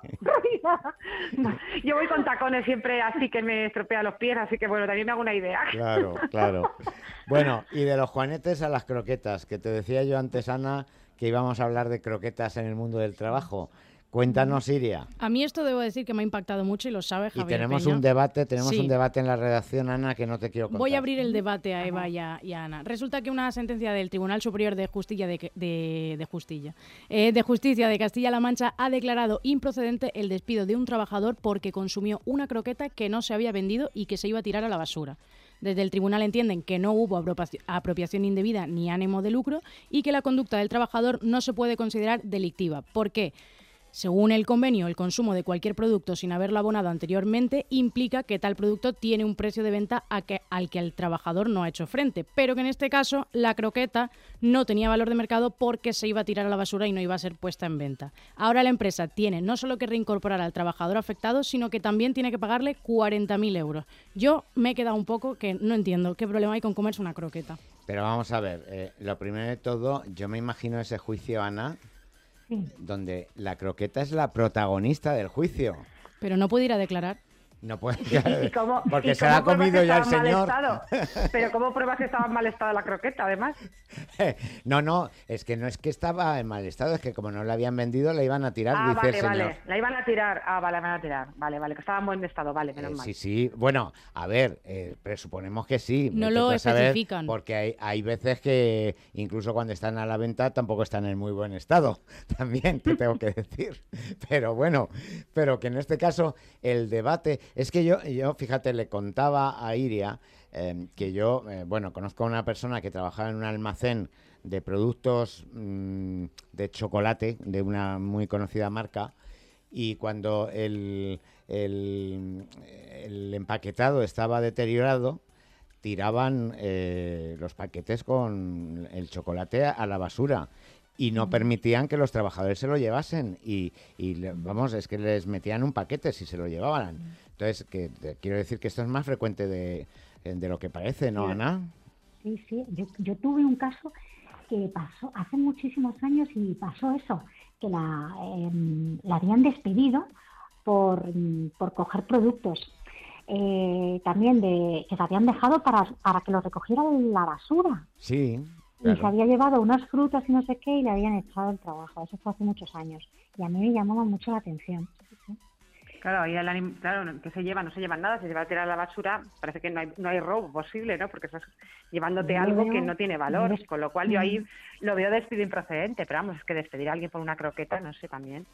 Yo voy con tacones siempre así que me estropea los pies, así que bueno, también me hago una idea. Claro, claro. Bueno, y de los juanetes a las croquetas, que te decía yo antes, Ana, que íbamos a hablar de croquetas en el mundo del trabajo. Cuéntanos, Iria. A mí esto debo decir que me ha impactado mucho y lo sabe Y Javier tenemos Peña. un debate, tenemos Sí. un debate en la redacción, Ana, que no te quiero contar. Voy a abrir el debate a Eva y a, y a Ana. Resulta que una sentencia del Tribunal Superior de Justicia de, de, de, Justicia, eh, de Justicia de Castilla-La Mancha ha declarado improcedente el despido de un trabajador porque consumió una croqueta que no se había vendido y que se iba a tirar a la basura. Desde el tribunal entienden que no hubo apropiaci- apropiación indebida ni ánimo de lucro y que la conducta del trabajador no se puede considerar delictiva. ¿Por qué? Según el convenio, el consumo de cualquier producto sin haberlo abonado anteriormente implica que tal producto tiene un precio de venta a que, al que el trabajador no ha hecho frente, pero que en este caso la croqueta no tenía valor de mercado porque se iba a tirar a la basura y no iba a ser puesta en venta. Ahora la empresa tiene no solo que reincorporar al trabajador afectado, sino que también tiene que pagarle cuarenta mil euros. Yo me he quedado un poco que no entiendo qué problema hay con comerse una croqueta. Pero vamos a ver, eh, lo primero de todo, yo me imagino ese juicio, Ana, Sí. donde la croqueta es la protagonista del juicio. Pero no puede ir a declarar. No puede, ¿Y cómo- porque y se la ha cómo pruebas comido que ya el estaba en mal señor. estado? Pero ¿cómo pruebas que estaba en mal estado la croqueta, además? No, no, es que no es que estaba en mal estado, es que como no la habían vendido, la iban a tirar, Ah, dice vale, el señor. vale. La iban a tirar. Ah, vale, la iban a tirar. Vale, vale, que estaba en buen estado. Vale, menos Eh, mal. sí, sí. Bueno, a ver, eh, presuponemos que sí. No Vete lo tú a saber, especifican. porque hay, hay veces que incluso cuando están a la venta tampoco están en muy buen estado. También te tengo que decir. Pero bueno, pero que en este caso el debate... Es que yo, yo fíjate, le contaba a Iria eh, que yo, eh, bueno, conozco a una persona que trabajaba en un almacén de productos mmm, de chocolate de una muy conocida marca, y cuando el, el, el empaquetado estaba deteriorado, tiraban eh, los paquetes con el chocolate a, a la basura y no permitían que los trabajadores se lo llevasen y, y le- vamos, es que les metían un paquete si se lo llevaban. Entonces, que te quiero decir que esto es más frecuente de, de lo que parece, ¿no, Sí. Ana? Sí, sí. Yo, yo tuve un caso que pasó hace muchísimos años y pasó eso, que la, em, la habían despedido por, mm, por coger productos eh, también de que se habían dejado para, para que los recogiera en la basura. Sí. Y se Claro. había llevado unas frutas y no sé qué y le habían echado el trabajo. Eso fue hace muchos años. Y a mí me llamaba mucho la atención. Claro, y el anim- claro, ¿qué se lleva? No se llevan nada, se lleva a tirar a la basura, parece que no hay, no hay robo posible, ¿no? Porque estás llevándote Yo algo veo- que no tiene valor, ves- con lo cual yo ahí lo veo despido improcedente, pero vamos, es que despedir a alguien por una croqueta, no sé, también.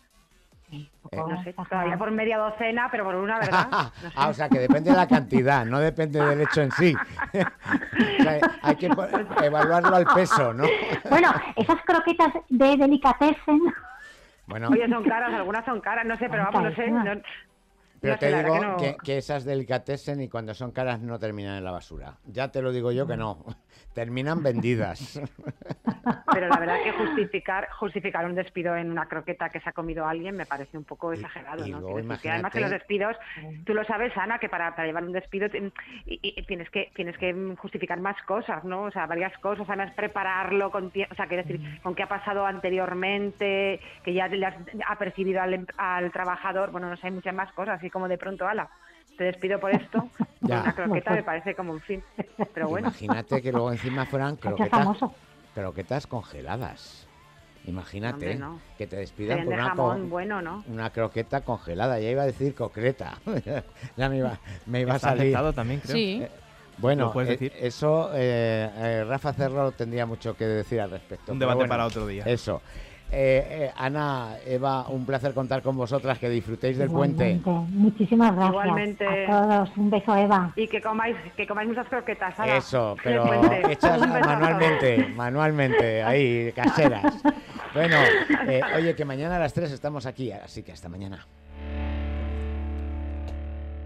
No sé, todavía por media docena, pero por una, ¿verdad? No sé. Ah, o sea, que depende de la cantidad, no depende del hecho en sí. O sea, hay que po- evaluarlo al peso, ¿no? Bueno, esas croquetas de delicatessen. Bueno, Oye, son caras, algunas son caras, no sé, pero vamos, no sé. no- pero no te sé, la digo verdad que, que no- que esas delicatessen y cuando son caras no terminan en la basura. Ya te lo digo yo que no. Terminan vendidas. Pero la verdad que justificar justificar un despido en una croqueta que se ha comido alguien me parece un poco exagerado, y ¿no? luego, Decir, que además imagínate- que los despidos, tú lo sabes, Ana, que para, para llevar un despido te- y, y tienes que tienes que justificar más cosas, ¿no? O sea, varias cosas, además prepararlo con tiempo, o sea, quiero decir, con qué ha pasado anteriormente, que ya le has, ha percibido al, em- al trabajador, bueno, no sé, hay muchas más cosas, así como de pronto, ala, te despido por esto, Ya. una croqueta me parece como un fin, pero bueno. Imagínate que luego encima fueran Qué croquetas, famoso. croquetas congeladas. Imagínate Hombre, no. que te despidan Serían por de una, jamón, co- bueno, ¿no? una croqueta congelada. Ya iba a decir concreta. Ya me iba, me iba a Está salir. aceptado también, creo. Sí. Eh, bueno, Lo puedes eh, decir. eso eh, eh, Rafa Cerro tendría mucho que decir al respecto. Un pero debate bueno, para otro día. Eso. Eh, eh, Ana, Eva, un placer contar con vosotras, que disfrutéis del puente. Igualmente. Muchísimas gracias Igualmente. a todos. Un beso, Eva. Y que comáis, que comáis muchas croquetas, Ana. Eso, En pero el puente. hechas Un beso a manualmente, manualmente, ahí, caseras. Bueno, eh, oye, que mañana a las tres estamos aquí, así que hasta mañana.